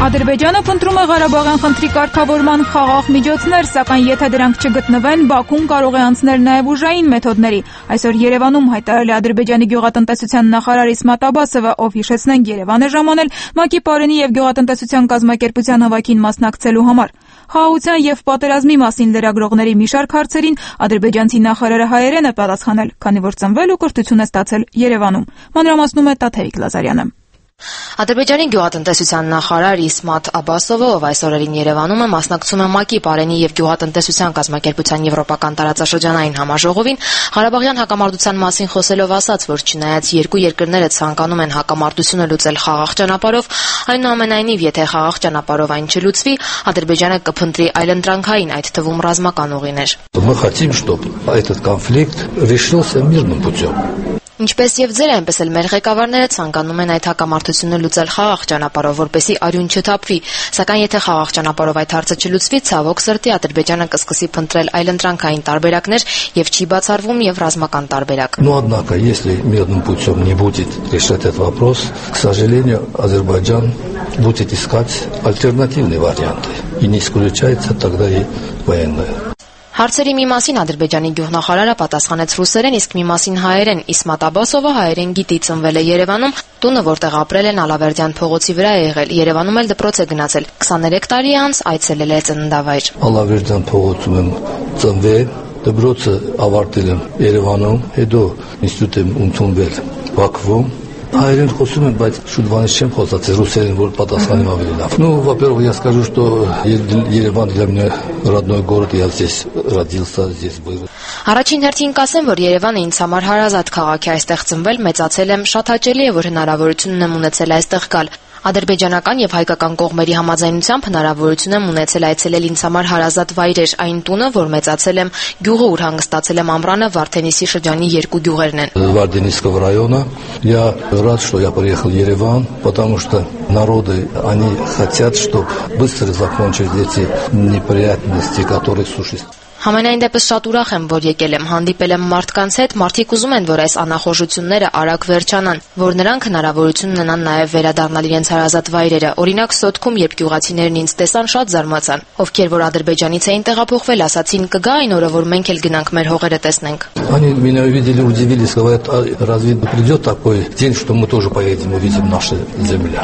Ադրբեջանը փնտրում է Ղարաբաղյան խնդրի կարգավորման խաղաղ միջոցներ, սակայն եթե դրանք չգտնվեն, Բաքուն կարող է անցնել նաև ուժային մեթոդների։ Այսօր Երևանում հայտարարել է Ադրբեջանի գյուղատնտեսության նախարար Իսմատ Աբասովը, ով հիշեցնենք Երևան է ժամանել ՄԱԿ-ի պարենի եւ գյուղատնտեսության կազմակերպության հավաքին մասնակցելու համար։ Խաղաղության եւ պատերազմի մասին լրագրողների մի շարք հարցերին ադրբեջանցի նախարարը հայերեն է պատասխանել, քանի որ ծնվել ու կրթություն է ստացել Երևանում։ Մանրամասնում է Տաթևիկ Լազարյանը։ Ադրբեջանի գյուղատնտեսության նախարար Իսմատ Աբասովը, ով այս օրերին Երևանում է, մասնակցում է ՄԱԿ-ի պարենի եւ գյուղատնտեսության կազմակերպության եվրոպական տարածաշրջանային համաժողովին, Ղարաբաղյան հակամարտության մասին խոսելով ասաց, որ չնայած երկու երկրները ցանկանում են հակամարտությունը լուծել խաղաղ ճանապարհով, այնուամենայնիվ, եթե խաղաղ ճանապարհով այն չլուծվի, Ադրբեջանը կփնտրի այլընտրանքային, այդ թվում ռազմական ուղիներ։ Мы хотим, чтобы этот конфликт решился мирным путем. Ինչպես եւ ձեր, այնպես էլ մեր ղեկավարները ցանկանում են այդ հակամարտությունը լուծել խաղաղ ճանապարհով, որպեսզի արյուն չթափվի, սակայն եթե խաղաղ ճանապարհով այդ հարցը չլուծվի, ցավոք սրտի Ադրբեջանը կսկսի փնտրել այլընտրանքային տարբերակներ եւ չի բացառվում եւ ռազմական տարբերակ։ Но однако, если мирным путем не будет решать этот вопрос, к сожалению, Азербайджан будет искать альтернативные варианты, и не исключается тогда и военная. Հարցերի մի մասին Ադրբեջանի գյուղնախարարը պատասխանեց ռուսերեն, իսկ մի մասին հայերեն։ Իսմատ Աբասովը հայերեն գիտի, ծնվել է Երևանում, տունը որտեղ ապրել են Ալավերդյան փողոցի վրա է եղել, Երևանում էլ դպրոց է գնացել, քսաներեք տարի անց այցելել է ծննդավայր։ Ալավերդյան փողոցում եմ ծնվել, դպրոցը ավարտել եմ Երևանում, հետո ինստիտուտ եմ ընդունվել Բաքվում։ Հայերեն խոսում եմ, բայց շուտ բանից չեմ խոսացել ռուսերեն, որ պատասխանեմ ավելի լավ. Ну, во-первых, я скажу, что Ереван для меня родной город, я здесь родился, здесь вырос. Առաջին հերթին կասեմ, որ Երևանը ինձ համար հարազատ քաղաք է, այստեղ ծնվել, մեծացել եմ, շատ հաճելի է, որ հնարավորություն եմ ունեցել այստեղ գալ։ Ադրբեջանական եւ հայկական կողմերի համաձայնությամբ հնարավորություն եմ ունեցել այցելել инձ համար հարազատ վայրեր, այն տունը, որ մեծացել եմ, գյուղը, ուր հանգստացել եմ ամռանը, Վարդենիսի շրջանի երկու գյուղերն են։ Варденисского района. Я рад, что я приехал в Ереван, потому что народы, они хотят, чтобы быстро закончились эти неприятности, которые существуют. Համենայն դեպս շատ ուրախ եմ, որ եկել եմ, հանդիպել եմ մարդկանց հետ, մարդիկ ուզում են, որ այս անախորժությունները արագ վերջանան, որ նրանք հնարավորություն ունենան նաև վերադառնալ իրենց հարազատ вայրերը։ Օրինակ Սոտքում, երբ գյուղացիներն ինձ տեսան, շատ զարմացան, ովքեր որ Ադրբեջանից էին տեղափոխվել, ասացին կգա այն օրը, որ մենք էլ գնանք մեր հողերը տեսնենք։ Они меня увидели, удивились, говорят, разве придет такой день, что мы тоже поедем, увидим наши земли.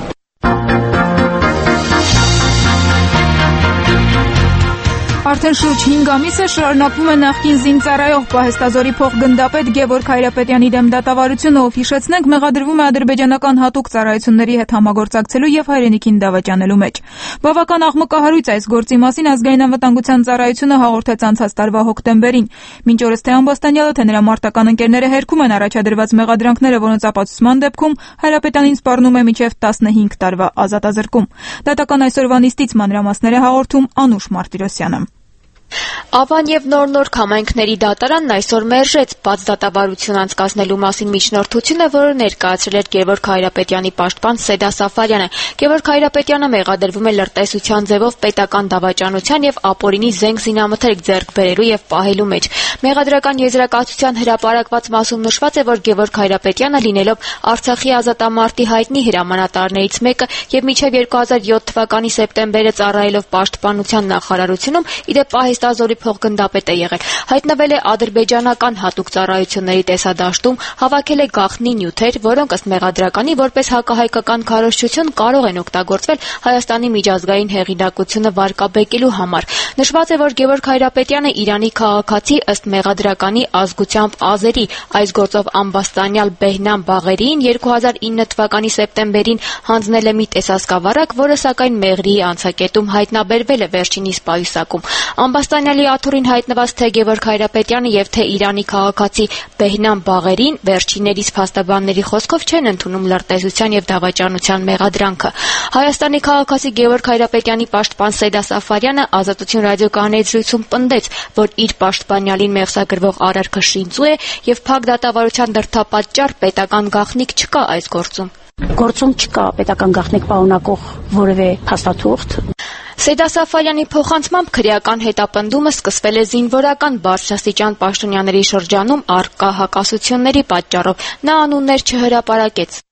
Արդեն շուրջ հինգ ամիս է շարունակվում է նախկին զինծառայող պահեստազորի փոխգնդապետ Գևորգ Հայրապետյանի դեմ դատավարությունը, ով հիշեցնենք մեղադրվում է ադրբեջանական հատուկ ծառայությունների հետ համագործակցելու եւ հայրենիքին դավաճանելու մեջ։ Բավական աղմկահարույց այս գործի մասին ազգային անվտանգության ծառայությունը հաղորդեց անցած տարվա հոկտեմբերին։ Մինչ օրս թե Ամբաստանյալը, թե նրա մարտական ընկերները հերքում են առաջադրված մեղադրանքները, որոնց ապացուցման դեպքում Հայրապետյանին սպառնում է մինչև տասնհինգ տարվա ազատազրկում։ Դատական այսօրվա նիստից մանրամասներ է հաղորդում Անուշ Մարտիրոսյանը։ Ավան եւ նոր-նոր համայնքների դատարանն այսօր մերժեց բաց դատավարություն անցկացնելու մասին միջնորդությունը, որը ներկայացրել էր Գևորգ Հայրապետյանի պաշտպան Սեդա Սաֆարյանը։ Գևորգ Հայրապետյանը մեղադրվում է լրտեսության ձևով պետական դավաճանության եւ ապօրինի զենք զինամթերք ձեռք բերելու եւ պահելու մեջ։ Մեղադրական եզրակացության հրապարակված մասում նշված է, որ Գևորգ Հայրապետյանը լինելով Արցախի ազատամարտի հայտնի հրամանատարներից մեկը եւ մինչեւ երկու հազար յոթ թվականի սեպտեմբերը ծառայելով պաշտպանության նախարարությունում իդեպ պահեստազորի փոխգնդապետ է եղել, հայտնվել է ադրբեջանական հատուկ ծառայությունների տեսադաշտում, հավաքել է գաղտնի նյութեր, որոնք ըստ մեղադրականի որպես հակահայկական քարոզչություն կարող են օգտագործվել Հայաստանի միջազգային հեղինակությունը վարկաբեկելու համար։ Նշված է, որ Գևորգ Հայրապետյանը Իրանի քաղաքացի ըստ մեղադրականի ազգությամբ ազերի, այս գործով ամբաստանյալ Բեհնամ Բաղերիին երկու հազար ինը թվականի սեպտեմբերին հանձնել է մի տեսասկավառակ, որը սակայն Մեղրիի անցակետում հայտնաբերվել է վերջինիս պայուսակում։ Ամբաստանյալի աթոռին հայտնված թե Գևորգ Հայրապետյանը եւ թե Իրանի քաղաքացի Բեհնամ Բաղերին վերջիններիս փաստաբանների խոսքով չեն ընդունում լրտեսության եւ դավաճանության մեղադրանքը։ Հայաստանի քաղաքացի Գևորգ Հայրապետյանի պաշտպան Սեդա Սաֆարյանը Ազատություն ռադիոկայանի զրույցում պնդեց, որ իր պաշտպանյալին մեղսագրվող արարքը շինծու է եւ փակ դատավարության դրդապատճառ պետական գաղտնիք չկա այս գործում։ Գործում չկա պետական գաղտնիք պարունակող որևէ փաստաթուղթ։ Սեդա Սաֆարյանի փոխանցմամբ քրեական հետապնդումը սկսվել է զինվորական բարձրաստիճան պաշտոնյաների շրջանում առկա հակասությունների պատճառով։ Նա անուններ չհրապարակեց։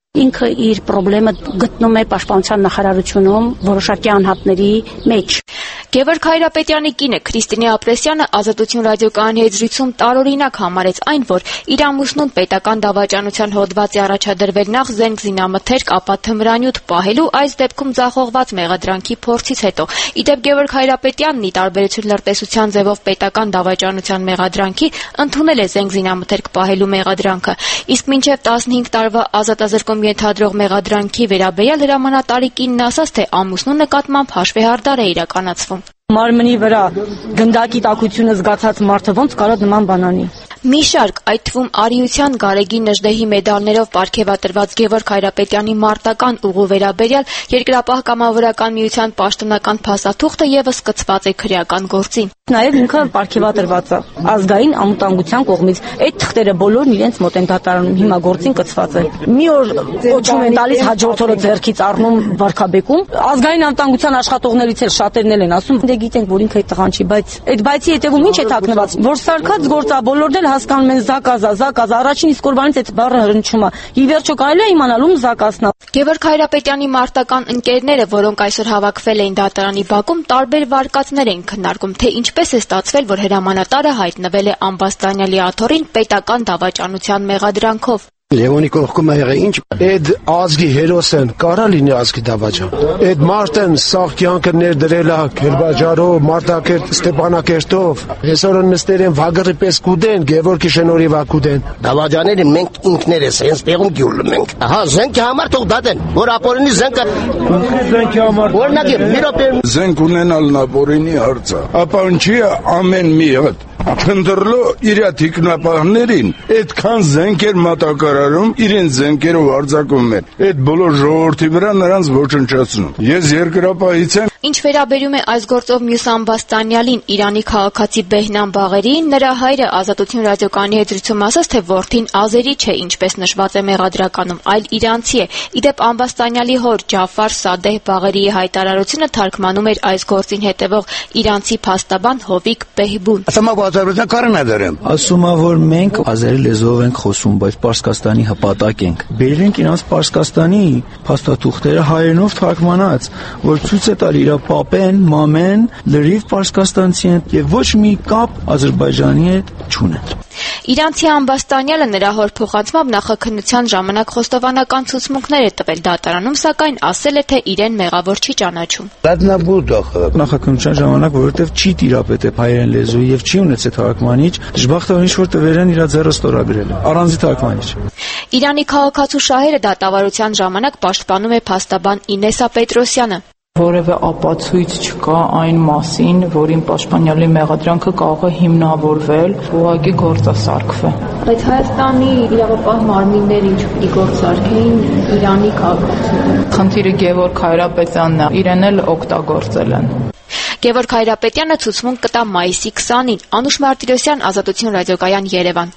Ինքը իր խնդրը գտնում է պաշտպանության նախարարությունում որոշակի անհատների մեջ։ Գևորգ Հայրապետյանի կինը Քրիստինե Ապրեսյանը Ազատություն ռադիոկայանի հետ զրույցում տարօրինակ համարեց այն, որ իր ամուսնուն պետական դավաճանության հոդվածի առաջադրվել նախ զենք զինամթերք, ապա թմրանյութ պահելու, այս դեպքում ձախողված մեղադրանքի փորձից հետո։ Ի դեպ Գևորգ Հայրապետյանն ի տարբերություն լրտեսության ձևով պետական դավաճանության մեղադրանքի ընդունել է զենք զինամթերք պահելու մեղադրանքը, իսկ մինչև տասնհինգ տարվա ազատազրկում ենթադրող մեղադրանքի վերաբերյալ հրամանատարի կինն ասաց, թե ամուսնու նկատմամբ հաշվեհարդար է իրականացվում։ Մարմնի վրա գնդակի տաքությունը զգացած մարդը ոնց կարող նման բան անի։ Մի շարք, այդ թվում Արիության Գարեգին Նժդեհի մեդալներով պարգևատրված Գևորգ Հայրապետյանի մարտական ուղու վերաբերյալ Երկրապահ կամավորական միության պաշտոնական փաստաթուղթը եւս կցված է քրեական գործին։ Նաև ինքը պարգևատրված է ազգային անվտանգության կողմից։ Այդ թղթերը բոլորն իրենց մոտ են դատարանում, հիմա գործին կցված է։ Մի օր օչում են տալիս, հաջորդ օրը ձեռքից առնում վարքաբեկում։ Ազգային անվտանգության աշխատողներից էլ շատերն են ասում, դե գիտենք, որ ինքը այդ տղան չի, բայց այդ բայցի հետևում ինչ է թաքնված, որ սարկած գործ է, բոլորն էլ հասկանում են զակազա, զակազա, առաջին իսկ օրվանից այդ բառը հրնչում է։ Ի վերջո կարելի է իմանալ ում զակասն է։ Գևորգ Հայրապետյանի մարտական ընկերները, որոնք այսօր հավաքվել էին դատարանի բակում, տարբեր վարկածներ են քննարկում, թե ինչպես է ստացվել, որ հրամանատարը հայտնվել է Ամբաստանյալի աթոռին պետական դավաճանության մեղադրանքով։ Լևոնի կողքում է եղել ինչ այդ ազգի հերոսն կարա լինի ազգի դավաճան։ Այդ մարդն սաղ կյանքը ներդրել է Քերբաջարով, Մարտակերտ, Ստեփանակերտով։ Այսօր նստել են վագռի պես կուդեն, Գևորգի շնորհիվ կուդեն։ Դավաճաները մենք ինքներս հենց տեղում գյուլում ենք։ Ահա զենքի համար թող դատեն, որ ապօրինի զենքը զենքի համար օրինակի մի րոպե զենք ունենալն ապօրինի հարց է։ Ապա ինչի ամեն մի հատ Քնդրլո իր թիկնապահներին այդքան զենքեր մատակարարում, իրեն զենքերով արձակում են։ Այդ բոլոր ժողովրդի վրա նրանց ոչնչացնում։ Ես երկրապահից եմ։ Ինչ վերաբերում է այս գործով մյուս Ամբաստանյալին, Իրանի քաղաքացի Բեհնամ Բաղերին, նրա հայրը Ազատություն ռադիոկայանի հետ զրույցում ասաց, թե որդին ազերի չէ, ինչպես նշված է մեղադրականում, այլ իրանցի է։ Ի դեպ Ամբաստանյալի հոր Ջաֆար Սադեհ Բաղերիի հայտարարությունը թարգմանում էր այս գործին հետևող իրանցի փաստաբան Հովիկ Բեհբուն։ Ասում է, որ մենք ազերի լեզվով ենք խոսում, բայց Պարսկաստանի հպատակ ենք։ Բերել ենք իրանց Պարսկաստանի փաստաթուղթերը հայերենով թարգմանած, որ ցույց է տալի իր պապեն, մամեն, լրիվ պարսկաստանցի են եւ ոչ մի կապ Ադրբեջանի հետ չունեն։ Իրանցի Ամբաստանյալը նրա հոր փոխանցմամբ նախաքննության ժամանակ խոստովանական ցուցմունքներ է տվել դատարանում, սակայն ասել է, թե իրեն մեղավոր չի ճանաչում։ Նախաքննության ժամանակ, որովհետեւ չի տիրապետել հայերեն լեզուի եւ չի ունեցել թարգմանիչ, դժբախտաբար ինչ որ տվերեն իր ձեռը ստորագրել է։ Առանձի թարգմանիչ։ Իրանի քաղաքացու շահերը դատավարության ժամանակ պաշտպանում է փաստաբան Ինեսա Պետրոսյանը։ Որևէ ապացույց չկա այն մասին, որ իմ պաշտպանյալի մեղադրանքը կարող է հիմնավորվել, ուղղակի գործասարքվե։ Բայց Հայաստանի իրավապահ մարմինները ինչ պիտի գործարքեին Իրանի քաղաքացիները։ Խնդիրը Գևորգ Հայրապետյանն է, իրեն էլ օգտագործել են։ Գևորգ Հայրապետյանը ցուցմունք կտա մայիսի քսանին։ Անուշ Մարտիրոսյան, Ազատություն ռադիոկայան, Երևան։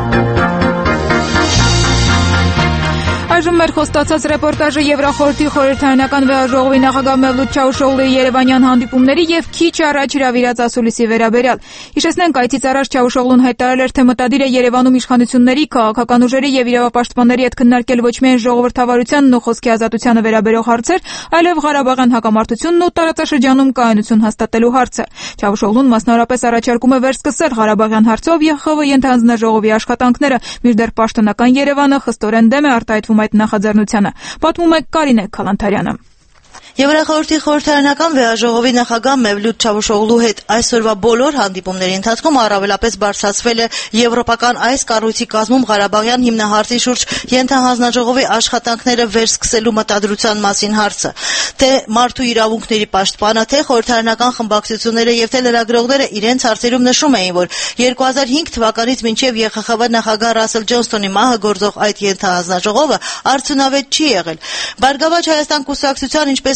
Այժմ մեր խոստացած ռեպորտաժը Եվրախորհրդի խորհրդարանական վեաժողովի նախագահ Մևլութ Չավուշօղլուի Երևանյան հանդիպումների եւ քիչ առաջ հրավիրած ասուլիսի վերաբերյալ։ Հիշեցնենք, այցից առաջ Չավուշօղլուն հայտարարել էր, թե մտադիր է Երևանում իշխանությունների, քաղաքական ուժերի եւ իրավապաշտպանների հետ քննարկել ոչ միայն ժողովրդավարությանն ու խոսքի ազատությանը վերաբերող հարցեր, այլև Ղարաբաղյան հակամարտությունն ու տարածաշրջանում կայունություն հաստատելու հարցը։ Չավուշօղլուն մասնավորապես առաջարկում է վերսկսել Ղարաբաղյան հարցով ԵԽԽՎ ենթահանձնաժողովի աշխատանքները, մինչդեռ պաշտոնական Երևանը խստորեն դեմ է արտահայտվում այդ նախաձեռնությանը, պատմում է Կարինե Քալանթարյանը։ Եվրախորհրդի խորհրդարանական վեաժողովի նախագահ Մևլութ Չավուշօղլու հետ այսօրվա բոլոր հանդիպումների ընթացքում առավելապես բարձրացվել է եվրոպական այս կառույցի կազմում Ղարաբաղյան հիմնահարցի շուրջ ենթահանձնաժողովի աշխատանքները վերսկսելու մտադրության մասին հարցը։ Թե մարդու իրավունքների պաշտպանը, թե խորհրդարանական խմբակցությունները եւ թե լրագրողները իրենց հարցերում նշում էին, որ երկու հազար հինգ թվականից մինչեւ ԵԽԽՎ նախագահ Ռասել Ջոնսոնի մահը գործող այդ ենթահանձնաժողովը արդյունավետ չի եղել։ Բարգավաճ Հայաստան կուսակցության, ինչպես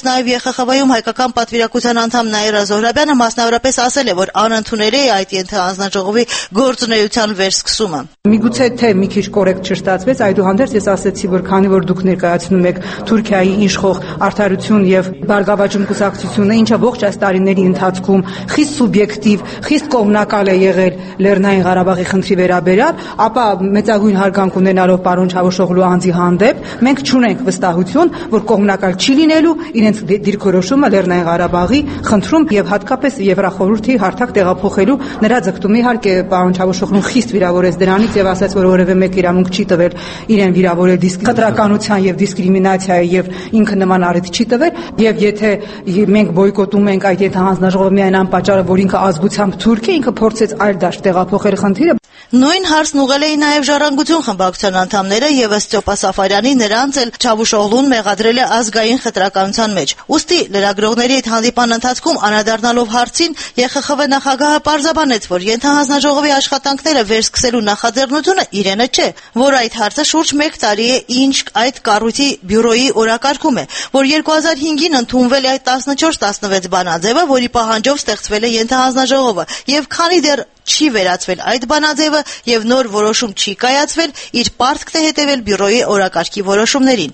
նաև Ե Խ Խ V-ում հայկական պատվիրակության անդամ Նաիրա Զոհրաբյանը մասնավորապես ասել է, որ անընդունել է այդ ենթահանձնաժողովի գործունեության վերսկսումը։ Միգուցե թե մի քիչ կորեկտ չստացվեց, այդուհանդերձ ես ասացի, որ քանի որ դուք ներկայացնում եք Թուրքիայի իշխող Արդարություն եւ Բարգավաճում կուսակցությունը, ինչը ողջ այս տարիների ընթացքում խիստ սուբյեկտիվ, խիստ կողմնակալ է եղել Լեռնային Ղարաբաղի խնդրի վերաբերյալ, ապա մեծագույն հարգանք ունենալով պարոն Չավուշօղլու անձի հանդեպ մենք չունենք վստահություն, որ կողմնակալ չի լինելու իրենց դիրքորոշումը Լեռնային Ղարաբաղի խնդրում եւ հատկապես Եվրախորհրդի հարթակ տեղափոխելու նրա ձգտումը։ Իհարկե պարոն Չավուշօղլուն խիստ վիրավորեց դրանից եւ ասաց, որ որևէ մեկ իրավունք չի տվել իրեն վիրավորել դիսկրիմինացիան եւ դիսկրիմինացիայի եւ ինքը նման առիթ չի տվել, եւ եթե մենք բոյկոտում ենք այդ ենթահանձնաժողովը միայն անպատճառ, որ ինքը ազգությամբ թուրք է, ինքը փորձեց այլ դաշտ տեղափոխել խնդիրը։ Նույն հարցն ուղղել էին նաև Ժառանգություն խմբակցության անդամները եւ ըստ Ստյոպա Սաֆարյանի նրանց էլ Չավուշօղլուն մեղադրել է ազգային խտրականության մեջ։ Ուստի լրագրողների հետ հանդիպան ընթացքում անդրադառնալով հարցին Ե Խ Խ V նախագահը պարզաբանեց, որ ենթահանձնաժողովի աշխատանքները վերսկսելու նախաձեռնությունը իրենը չէ, որ այդ հարցը շուրջ մեկ տարի է ինչ այդ կառույցի բյուրոյի օրակարգում է, որ երկու հազար հինգին ընդունվել է այդ տասնչորս տասնվեց բանաձևը, որի պահանջով ստեղծվել է ենթահանձնաժողովը, եւ քանի դեռ չի վերացվել այդ բանաձևը եւ նոր որոշում չի կայացվել, իր պարտքն է հետեւել բյուրոյի օրակարգի որոշումներին։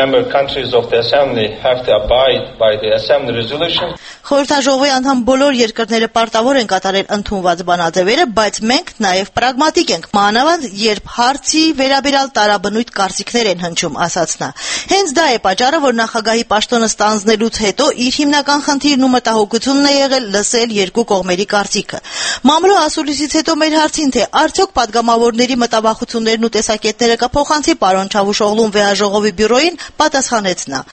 Խորհրդաժողովի անդամ բոլոր երկրները պարտավոր են կատարել ընդունված բանաձևերը, բայց մենք նաեւ պրագմատիկ ենք, մանավանդ երբ հարցի վերաբերյալ տարաբնույթ կարծիքներ են հնչում, ասաց նա։ Հենց դա է պատճառը, որ նախագահի պաշտոնը ստանձնելուց հետո իր հիմնական խնդիրն ու մտահոգությունն է եղել լսել երկու կողմերի կարծիքը։ Մամլո ասուլիսից հետո մեր հարցին, թե արդյոք падգամավորների մտավախություններն ու տեսակետները կփոխանցի պարոն Չավուշօղլուն վեհաժողովի բյուրոյին, պատասխանեց նա.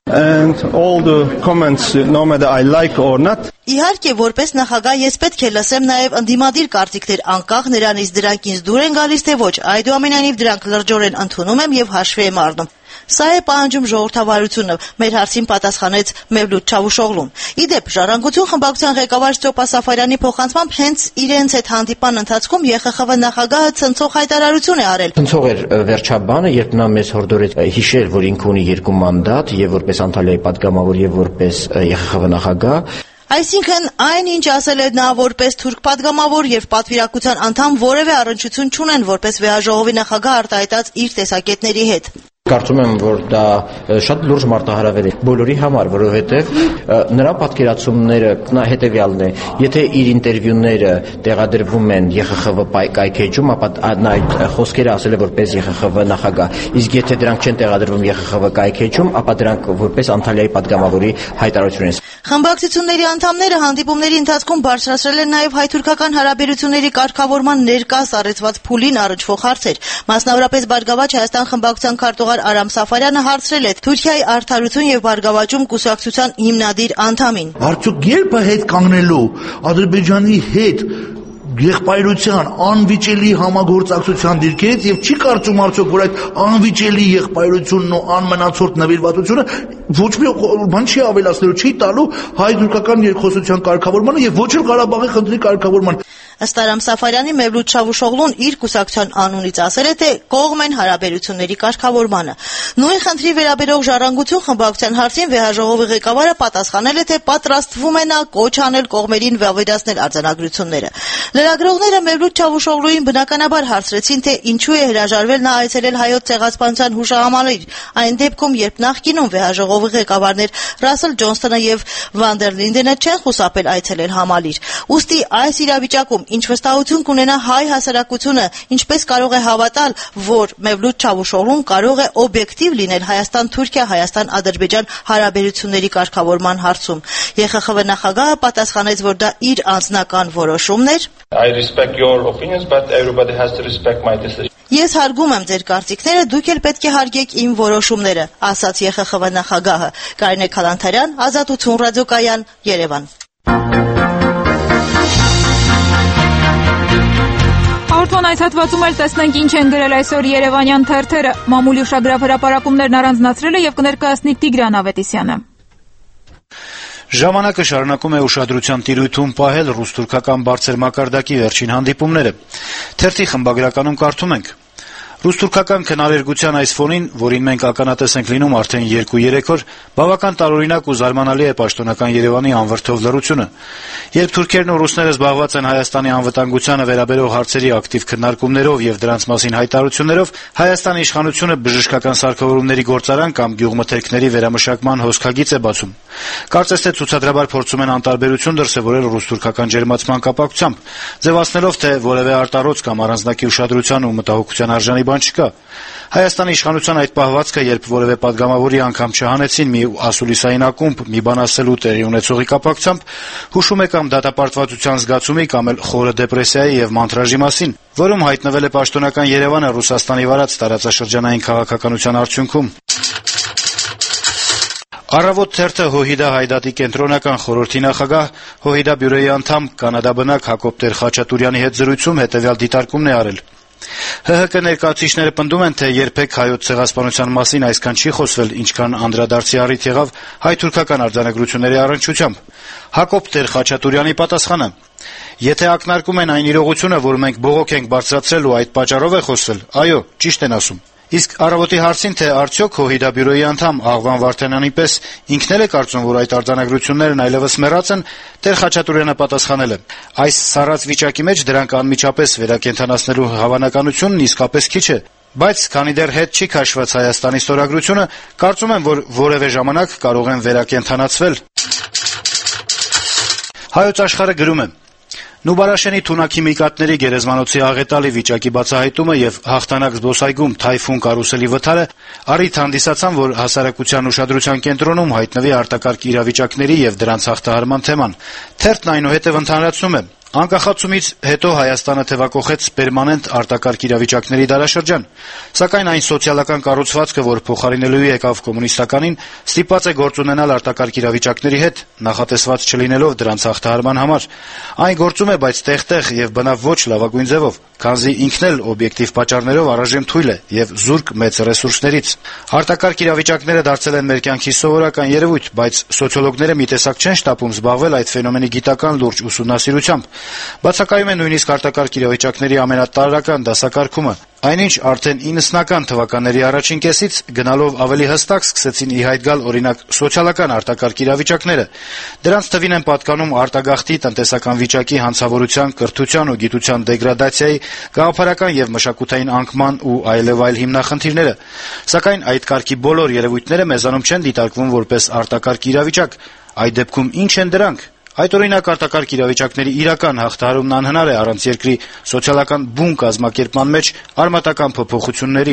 Իհարկե, որպես նախագահ ես պետք է լսեմ նաև ընդդիմադիր կարծիքներ, անկախ նրանից դրանք ինձ դուր են գալիս թե ոչ, այդուամենայնիվ դրանք լրջորեն ընդունում եմ եւ հաշվի եմ առնում։ Սա է պահանջում ժողովրդավարությունը, մեր հարցին պատասխանեց Մևլութ Չավուշօղլուն։ Իդեպ, Ժառանգություն խմբակցության ղեկավար Ստյոպա Սաֆարյանի փոխանցմամբ հենց իրենց հետ հանդիպան ընթացքում Ե Խ Խ V նախագահը ցնցող հայտարարություն է արել։ Ցնցող էր վերջաբանը, երբ նա մեզ հորդորեց հիշել, որ ինքը ունի երկու մանդատ, եւ որպես Անտալիայի падգամավոր եւ որպես Ե Խ Խ V նախագահ։ Այսինքն, այն ինչ ասել է նա որպես թուրք падգամավոր եւ պատվիրակության անդամ որևէ առնչություն չունեն որպես վեհաժողովի նախագահ արտահայտած իր տեսակետների հետ։ Կարծում եմ, որ դա շատ լուրջ մարտահրավեր է բոլորի համար, որովհետև նրա պատկերացումները նա հետևյալն է. եթե իր ինտերվյուները տեղադրվում են Ե Խ Խ V կայքեջում, ապա նա այդ խոսքերը ասել է որպես Ե Խ Խ V նախագահ, իսկ եթե դրանք չեն տեղադրվում Ե Խ Խ V կայքեջում, ապա դրանք որպես Անտալիայի падգամավորի հայտարարություն են։ Խմբակցությունների անդամները հանդիպումների ընթացքում բարձրացրել են նաև հայ-թուրքական հարաբերությունների կարգավորման ներկա սառեցված փուլին առնչվող հարցեր։ Մասնավորապես Բարգավաճ Հայաստան խմբակցության քարտուղար Արամ Սաֆարյանը հարցրել է Թուրքիայի Արդարություն եւ Բարգավաճում կուսակցության հիմնադիր անդամին. Արդյոք երբ է հետ կանգնելու Ադրբեջանի հետ եղբայրության անվիճելի համագործակցության դիրքերից եւ չի կարծում արդյոք, որ այդ անվիճելի եղբայրությունն ու անմնացորդ նվիրվածությունը ոչ մի բան չի ավելացնելու, չի տալու հայ-թուրքական երկխոսության կարգավորմանը եւ ոչ էլ Ղարաբաղի խնդրի կարգավորման։ Ըստ Արամ Սաֆարյանի, Մևլութ Չավուշօղլուն իր կուսակցության անունից ասել է, թե կողմ են հարաբերությունների կարգավորմանը։ Նույն խնդրի վերաբերող Ժառանգություն խմբակցության հարցին վեհաժողովի ղեկավարը պատասխանել է, թե պատրաստվում է նա կոչ անել կողմերին վավերացնել արձանագրությունները։ Լրագրողները Մևլութ Չավուշօղլուին բնականաբար հարցրեցին, թե ինչու է հրաժարվել նա այցելել Հայոց ցեղասպանության հուշահամալիր, այն դեպքում, երբ նախկինում վեհաժողովի ղեկավարներ Ռասել Ջոնսոնը եւ Վան դեր Լինդենը չեն խուսափել այցելել համալիր։ Ուստի այս իրավիճակում ինչ վստահություն կունենա հայ հասարակությունը, ինչպես կարող է հավատալ, որ Մևլութ Չավուշօղլուն կարող է օբյեկտիվ լինել Հայաստան-Թուրքիա, Հայաստան-Ադրբեջան հարաբերությունների կարգավորման հարցում։ Ե Խ Խ V նախագահը պատասխանեց, որ դա իր անձնական որոշումն էր։ I respect your opinions, but everybody has to respect my decision. Ես հարգում եմ ձեր կարծիքները, դուք էլ պետք է հարգեք իմ որոշումները, ասաց Ե Խ Խ V նախագահը։ Կարինե Քալանթարյան, Ազատություն ռադիոկայան, Երևան։ Հաղորդման այս հատվածում էլ տեսնենք ինչ են գրել այսօր երևանյան թերթերը։ Մամուլի ուշագրավ հրապարակումներն առանձնացրել է եւ կներկայացնի Տիգրան Ավետիսյանը։ Ժամանակը շարունակում է ուշադրության տիրույթում պահել ռուս-թուրքական բարձր մակարդակի վերջին հանդիպումները։ Թերթի խմբագրականում կարդում ենք. Ռուս-թուրքական քննարկության այս ֆոնին, որին մենք ականատես ենք լինում արդեն երկու-երեք օր, բավական տարօրինակ ու զարմանալի է պաշտոնական Երևանի անվրդով լռությունը։ Երբ թուրքերն ու ռուսները զբաղված են Հայաստանի անվտանգությանը վերաբերող հարցերի ակտիվ քննարկումներով եւ դրանց մասին հայտարարություններով, Հայաստանի իշխանությունը բժշկական սարքավորումների գործարան կամ գյուղմթերքների վերամշակման հոսքագիծ է բացում։ Կարծես թե ցուցադրաբար փորձում են անտարբերություն դրսևորել ռուս-թուրքական ջերմացման կապակցությամբ, ձևացնելով, թե որևէ արտառոց կամ առանձնակի ուշադրության ու մտահոգության արժանի բան չկա։ Հայաստանի իշխանության այդ պահվածքը, երբ որևէ падգամավորի անգամ չհանեցին մի ասուլիսային ակումբ մի բան ասելու տեղի ունեցողի կապակցությամբ, հուշում է կամ դատապարտվածության զգացումի, կամ էլ խորը դեպրեսիայի եւ մանտրաժի մասին, որում հայտնվել է պաշտոնական Երևանը Ռուսաստանի վարած տարածաշրջանային քաղաքականության արդյունքում։ Առավոտ թերթը Հոհիդա Հայդատի կենտրոնական խորհրդի նախագահ, Հոհիդա բյուրոյի անդամ, կանադաբնակ Հակոբ Տեր-Խաչատուրյանի հետ զրույցում հետեւյալ դիտարկումն է արել. Հ Հ Կ ներկայացուցիչները պնդում են, թե երբեք հայոց ցեղասպանության մասին այսքան չի խոսվել, ինչքան անդրադարձի առիթ եղավ հայ-թուրքական արձանագրությունների առնչությամբ։ Հակոբ Տեր-Խաչատուրյանի պատասխանը. Եթե ակնարկում են այն իրողությունը, որ մենք բողոք ենք բարձրացրել ու այդ պատճառով է խոսվել, այո, ճիշտ են ասում։ Իսկ առավոտի հարցին, թե արդյոք Հոհիդա բյուրոյի անդամ Աղվան Վարդանյանի պես ինքն էլ է կարծում, որ այդ արձանագրություններն այլևս մեռած են, Տեր-Խաչատուրյանը պատասխանել է. այս սառած վիճակի մեջ դրանք անմիջապես վերակենդանացնելու հավանականությունն իսկապես քիչ է, բայց քանի դեռ հետ չի քաշված Հայաստանի ստորագրությունը, կարծում եմ, որ որևէ ժամանակ կարող են վերակենդանացվել։ Հայոց աշխարհը գրում է. Նուբարաշենի թունաքիմիկատների գերեզմանոցի աղետալի վիճակի բացահայտումը եւ հաղթանակ զբոսայգում թայֆուն կարուսելի վթարը առիթ հանդիսացան, որ հասարակության ուշադրության կենտրոնում հայտնվի արտակարգ իրավիճակների եւ դրանց հաղթահարման թեման։ Թերթն այնուհետեւ ընդհանրացնում է. Անկախացումից հետո Հայաստանը թեւակոխեց պերմանենտ արտակարգ իրավիճակների դարաշրջան, սակայն այն սոցիալական կառուցվածքը, որ փոխարինելու եկավ կոմունիստականին, ստիպված է գործ ունենալ արտակարգ իրավիճակների հետ, նախատեսված չլինելով դրանց հաղթահարման համար։ Այն գործում է, բայց տեղ-տեղ եւ բնավ ոչ լավագույն ձևով, քանզի ինքն էլ օբյեկտիվ պատճառներով առայժմ թույլ է եւ զուրկ մեծ ռեսուրսներից։ Արտակարգ իրավիճակները դարձել են մեր կյանքի սովորական երևույթ, բայց սոցիոլոգները մի տեսակ չեն շտապում զբաղվել այդ ֆենոմենի գիտական լուրջ ուսումնասիրությամբ։ Բացակայում է նույնիսկ արտակարգ իրավիճակների ամենատարրական դասակարգումը։ Այնինչ արդեն իննսունական թվականների առաջին կեսից գնալով ավելի հստակ սկսեցին ի հայտ գալ օրինակ սոցիալական արտակարգ իրավիճակները։ Դրանց թվին են պատկանում արտագաղթի, տնտեսական վիճակի, հանցավորության, կրթության ու գիտության դեգրադացիայի, գաղափարական եւ մշակութային անկման ու այլև այլ հիմնախնդիրները։ Սակայն այդ կարգի բոլոր երևույթները մեզանում չեն դիտարկվում որպես արտակարգ իրավիճակ։ Այդ դեպքում ինչ են դրանք։ Այդ օրինակ արտակարգ իրավիճակների իրական հաղթահարումն անհնար է առանց երկրի սոցիալական բուն կազմակերպման մեջ արմատական փոփոխությունների։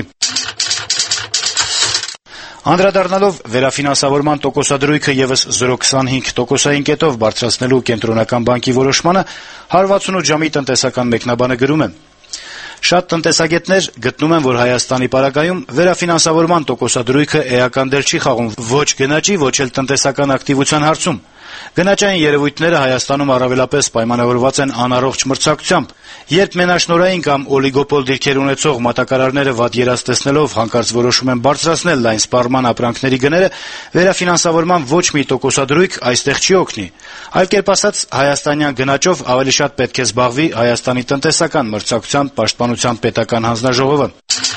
Անդրադառնալով վերաֆինանսավորման տոկոսադրույքը եւս զրո կեսը հինգ տոկոսային կետով բարձրացնելու կենտրոնական բանկի որոշմանը հարյուր վաթսունութ ժամի տնտեսական մեկնաբանը գրում է. Շատ տնտեսագետներ գտնում են, որ Հայաստանի պարագայում վերաֆինանսավորման տոկոսադրույքը էական դեր չի խաղում ոչ գնաճի, ոչ էլ տնտեսական ակտիվության հարցում։ Գնաճային երևույթները Հայաստանում առավելապես պայմանավորված են անառողջ մրցակցությամբ։ Երբ մենաշնորհային կամ օլիգոպոլ դիրքեր ունեցող մատակարարները վատ երազ տեսնելով հանկարծ որոշում են բարձրացնել լայն սպառման ապրանքների գները, վերաֆինանսավորման ոչ մի տոկոսադրույք այստեղ չի օգնի։ Այլ կերպ ասած, հայաստանյան գնաճով ավելի շատ պետք է զբաղվի Հայաստանի տնտեսական մրցակցության պաշտպանության պետական հանձնաժողովը։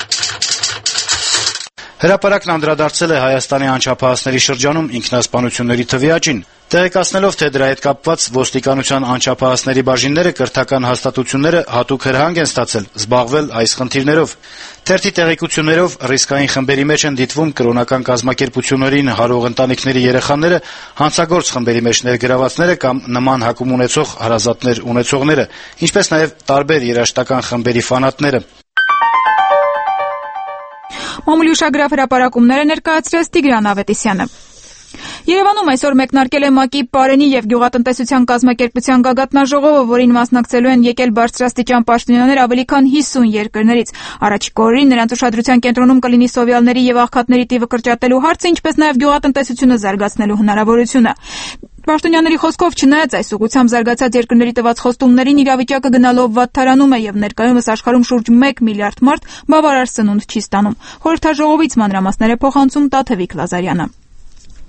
Հրապարակն անդրադարձել է Հայաստանի անչափահասների շրջանում ինքնասպանությունների թվի աճին, տեղեկացնելով, թե դրա հետ կապված ոստիկանության անչափահասների բաժինները կրթական հաստատությունները հատուկ հրահանգ են ստացել զբաղվել այս խնդիրներով։ Թերթի տեղեկություններով ռիսկային խմբերի մեջ են դիտվում կրոնական կազմակերպություններին հարող ընտանիքների երեխաները, հանցագործ խմբերի մեջ ներգրավվածները կամ նման հակում ունեցող հարազատներ ունեցողները, ինչպես նաև տարբեր երաժշտական խմբերի ֆանատները։ Մամուլի ուշագրավ հրապարակումները ներկայացրեց Տիգրան Ավետիսյանը։ Երևանում այսօր մեկնարկել է ՄԱԿ-ի Պարենի եւ գյուղատնտեսության կազմակերպության գագաթնաժողովը, որին մասնակցելու են եկել բարձրաստիճան պաշտոնյաներ ավելի քան հիսուն երկրներից։ Առաջիկա օրերին նրանց ուշադրության կենտրոնում կլինի սովյալների եւ աղքատների տիվը կրճատելու հարցը, ինչպես նաեւ գյուղատնտեսությունը զարգացնելու հնարավորությունը։ Պաշտոնյաների խոսքով, չնայած այս ուղղությամբ զարգացած երկրների տված խոստումներին, իրավիճակը գնալով վատթարանում է եւ ներկայումս աշխարհում շուրջ մեկ միլիարդ մարդ բավարար սնունդ չի ստանում։ Խորհրդաժողովից մանրամասներ է փոխանցում Տաթևիկ Լազարյանը։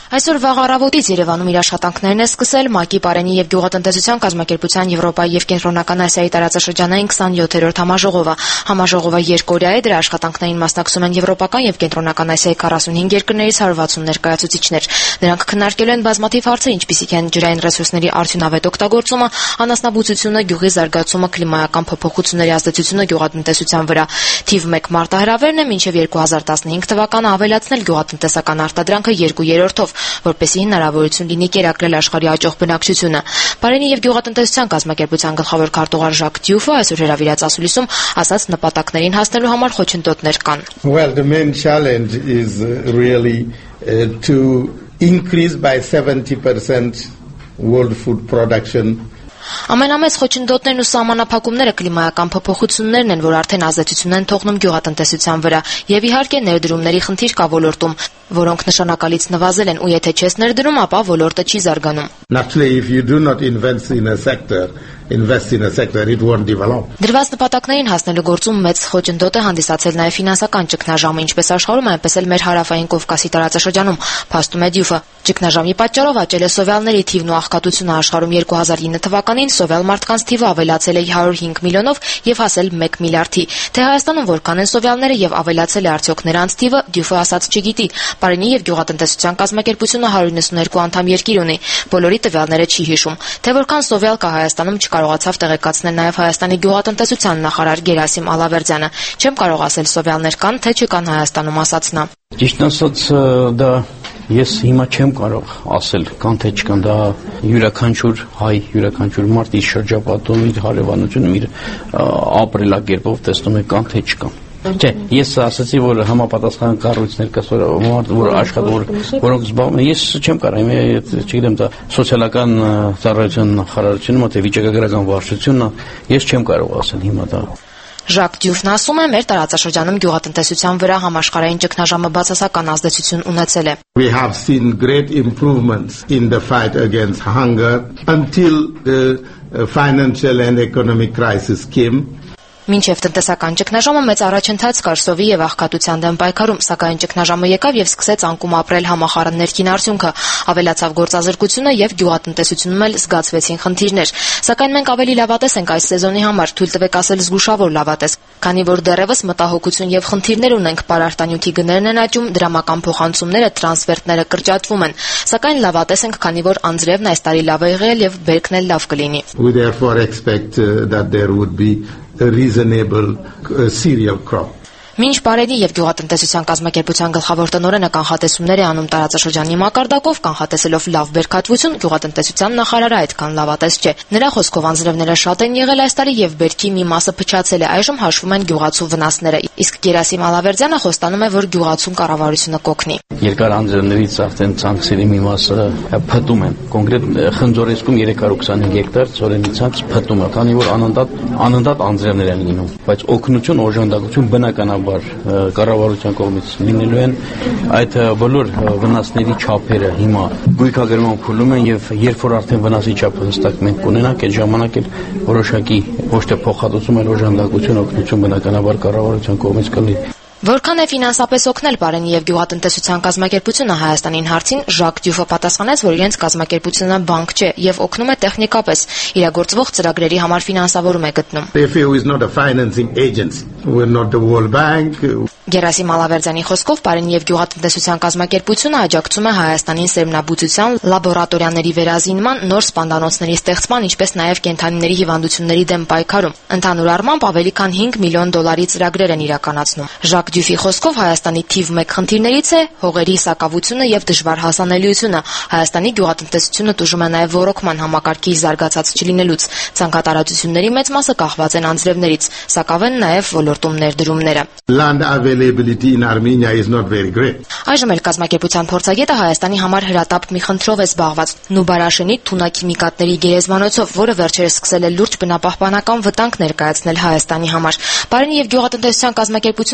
Այսօր վաղ առավոտից Երևանում իր աշխատանքներն է սկսել ՄԱԿ-ի Պարենի եւ Գյուղատնտեսության կազմակերպության Եվրոպայի եւ Կենտրոնական Ասիայի տարածաշրջանային քսանյոթերորդ համաժողովը։ Համաժողովը երկօրյա է, դրա աշխատանքներին մասնակցում են Եվրոպական եւ Կենտրոնական Ասիայի քառասունհինգ երկրներից հարյուր վաթսուն ներկայացուցիչներ։ Նրանք քննարկելու են բազմաթիվ հարցեր, ինչպիսիք են ջրային ռեսուրսների արդյունավետ օգտագործումը, անասնաբուծությունը, գյուղի զարգացումը, կլիմայական փոփոխությունների ազդեցությունը գյուղատնտեսության վրա։ Թիվ մեկ մարտահրավերն է մինչև երկու հազար տասնհինգ թվականը ավելացնել գյուղատնտեսական արտադրանքը երկու երրորդով, որպեսզի հնարավորություն լինի կերակրել աշխարհի աճող բնակչությունը։ Պարենի եւ Գյուղատնտեսության կազմակերպության գլխավոր քարտուղար Ժակ Դյուֆը այսօր հրավիրած ասուլիսում ասաց նպատակներին հասնելու համար խոչընդոտներ կան։ Well, the main challenge is really uh, to increase by seventy percent world food production. Ամենամեծ խոչընդոտներն ու սահմանափակումները կլիմայական փոփոխություններն են, որ արդեն ազդեցություն են թողնում գյուղատնտեսության վրա, եւ իհարկե ներդրումների խնդիր կա ոլորտում, որոնք նշանակալից նվազել են, ու եթե չես ներդրում, ապա ոլորտը չի զարգանում։ Naturally, if you do not invest in a sector, invest in a sector, it won't develop. Դրված նպատակներին հասնելու գործում մեծ խոչընդոտ է հանդիսացել նաև ֆինանսական ճգնաժամը, ինչպես աշխարհում, այնպես էլ մեր հարավային Կովկասի տարածաշրջանում, փաստում է Դյուֆը։ Ճգնաժամի պատճառով աճել է սովյալների թիվն ու աղքատությունը աշխարհում երկու հազար ինը թվականին սովյալ մարդկանց թիվը ավելացել է հարյուր հինգ միլիոնով եւ հասել մեկ միլիարդի։ Թե Հայաստանում որքան են սովյալները եւ ավելացել է արդյոք նրանց թիվը, Դյուֆը ասաց չգիտի։ Պարենի եւ Գյուղատնտեսության կազմակերպությունը հարյուր նվեցնուերկու անդամ երկիր ունի։ Բոլորի տվյալները չի հիշում։ Թե որքան սովյալ կա Հայաստանում չկարողացավ տեղեկացնել նաև Հայաստանի գյուղատնտեսության նախարար Գերասիմ Ալավերդյանը։ Չեմ կարող ասել սովյալներ կան, թե չկան Հայաստանում, ասաց նա։ Ճիշտ ասած, դա ես հիմա չեմ կարող ասել կան թե չկան, դա յուրաքանչյուր հայ, յուրաքանչյուր մարդ իր շրջապատում, իր հարևանությունում, իր ապրելակերպով տեսնում է կան թե չկան։ Չէ, ես ասացի, որ համապատասխան կառույցներ կա, որ աշխատող, որոնք զբաղվում են, ես չեմ կարող, չգիտեմ, դա սոցիալական ծառայության նախարարությունը, թե վիճակագրական վարչությունն է, ես չեմ կարող ասել հիմա դա։ Ժակ Դյուֆն ասում է, մեր տարածաշրջանում գյուղատնտեսության վրա համաշխարհային ճգնաժամը բացասական ազդեցություն ունեցել է։ We have seen great improvements in the fight against hunger until the financial and economic crisis came. Մինչև տնտեսական ճգնաժամը մեծ առաջընթաց կար սովի եւ աղքատության դեմ պայքարում, սակայն ճգնաժամը եկավ եւ սկսեց անկում ապրել համախառն ներքին արդյունքը, ավելացավ գործազրկությունը եւ գյուղատնտեսությունում էլ զգացվեցին խնդիրներ։ Սակայն մենք ավելի լավատես ենք այս սեզոնի համար, թույլ տվեք ասել զգուշավոր լավատես, քանի որ դեռևս մտահոգություն եւ խնդիրներ ունենք, պարարտանյութի գներն են աճում, դրամական փոխանցումները, տրանսֆերտները կրճատվում են, սակայն լավատես ենք, քանի որ անձրևն այս տարի լավ է եղել եւ բերքն էլ լավ կլինի։ We therefore expect uh, that there would be a reasonable uh, cereal crop. Մինչ Պարենի եւ Գյուղատնտեսության կազմակերպության գլխավոր տնօրենը կանխատեսումներ է անում տարածաշրջանի մակարդակով, կանխատեսելով լավ բերքատվություն, Գյուղատնտեսության նախարարը այդքան լավատես չէ։ Նրա խոսքով անձրևները շատ են եղել այս տարի եւ բերքի մի մասը փչացել է, այժմ հաշվում են գյուղացու վնասները, իսկ Գերասիմ Ալավերդյանը խոստանում է, որ գյուղացուն կառավարությունը կօգնի։ Երկար անձրևներից արդեն ցանքսերի մի մասը փտում են, կոնկրետ Խնձորեսկում երեք հարյուր քսանհինգ հեկտար ծորենի ցանց փտում է, քանի որ անընդհատ անընդհատ անձրևներ են լինում, բայց օգնություն, օժանդակություն բնականաբար կառավարության կողմից լինելու են այդ բոլոր վնասների չափերը հիմա գույքագրման փուլում են եւ երբ որ արդեն վնասի չափը հստակ մենք կունենանք, այդ ժամանակ էլ որոշակի ոչ թե փոխհատուցում, այլ օժանդակություն, օգնություն բնականաբար կառավարության կողմից կլինի։ Որքան է ֆինանսապես օգնել Պարենի եւ Գյուղատնտեսության կազմակերպությունը Հայաստանին հարցին, Ժակ Դյուֆը պատասխանեց, որ իրենց կազմակերպությունը բանկ չէ եւ օգնում է տեխնիկապես, իրագործվող ծրագրերի համար ֆինանսավորում է գտնում։ If it is not a financing agency, we're not the World Bank. Գերասիմ Ալավերդյանի խոսքով Պարենի եւ Գյուղատնտեսության կազմակերպությունը աջակցում է Հայաստանին սերմնաբուծության, լաբորատորիաների վերազինման, նոր սպանդանոցների ստեղծման, ինչպես նաեւ կենդանիների հիվանդությունների դեմ պայքարում։ Ընդհանուր առմամբ ավելի քան հինգ միլիոն դոլարի ծրագրեր են իրականացնում։ Ժակ Դյուֆի խոսքով Հայաստանի թիվ մեկ խնդիրներից է հողերի սակավությունը եւ դժվար հասանելիությունը։ Հայաստանի գյուղատնտեսությունը տուժում է նաեւ ոռոգման համակարգի զարգացած չլինելուց։ Ցանկատարածությունների մեծ մասը կախված են անձրևներից, սակավ են նաեւ ոլորտում ներդրումները։ Land availability in Armenia is not very great. Այժմ էլ կազմակերպության փորձագետը Հայաստանի համար հրատապ մի խնդրով է զբաղված՝ Նուբարաշենի թունաքիմիկատների գերեզմանոցով, որը վերջերս սկսել է լուրջ բնապահպանական վտանգ ներկայացնել Հայաստանի համար։ Պարենի եւ Գյուղատնտեսության կազմակերպությունը քառասուն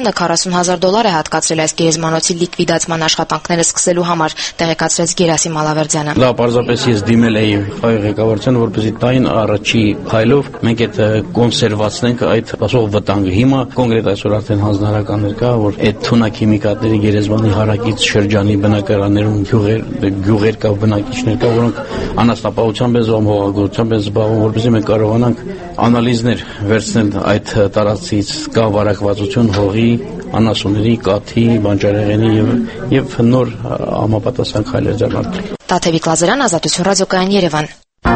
յոթսուն հազար դոլար է հատկացրել այս գերեզմանոցի լիկվիդացման աշխատանքները սկսելու համար, տեղեկացրեց Գերասիմ Ալավերդյանը։ Լավ, պարզապես ես դիմել էի ղեկավարությանը, որպեսզի տային առաջի փայլով մենք այդ կոնսերվացնենք այդ ասող վտանգը։ Հիմա կոնկրետ այսօր արդեն հանձնարարականներ կա, որ այդ թունաքիմիկատների գերեզմանի հարակից շրջանի բնակարաններում գյուղեր գյուղեր կա, բնակիչներ կա, որոնք անասնապահությամբ են զբաղվում, հողագործությամբ են զբաղվում, որպեսզի մենք կարողանանք անալիզներ վերցնել այդ տարածքից, կա վարակվածություն հողի, անասունների, կաթի, բանջարեղենի եւ եւ նոր համապատասխան քայլեր ձեռնարկել։ Տաթևիկ Լազարյան, Ազատություն ռադիոկայան, Երևան։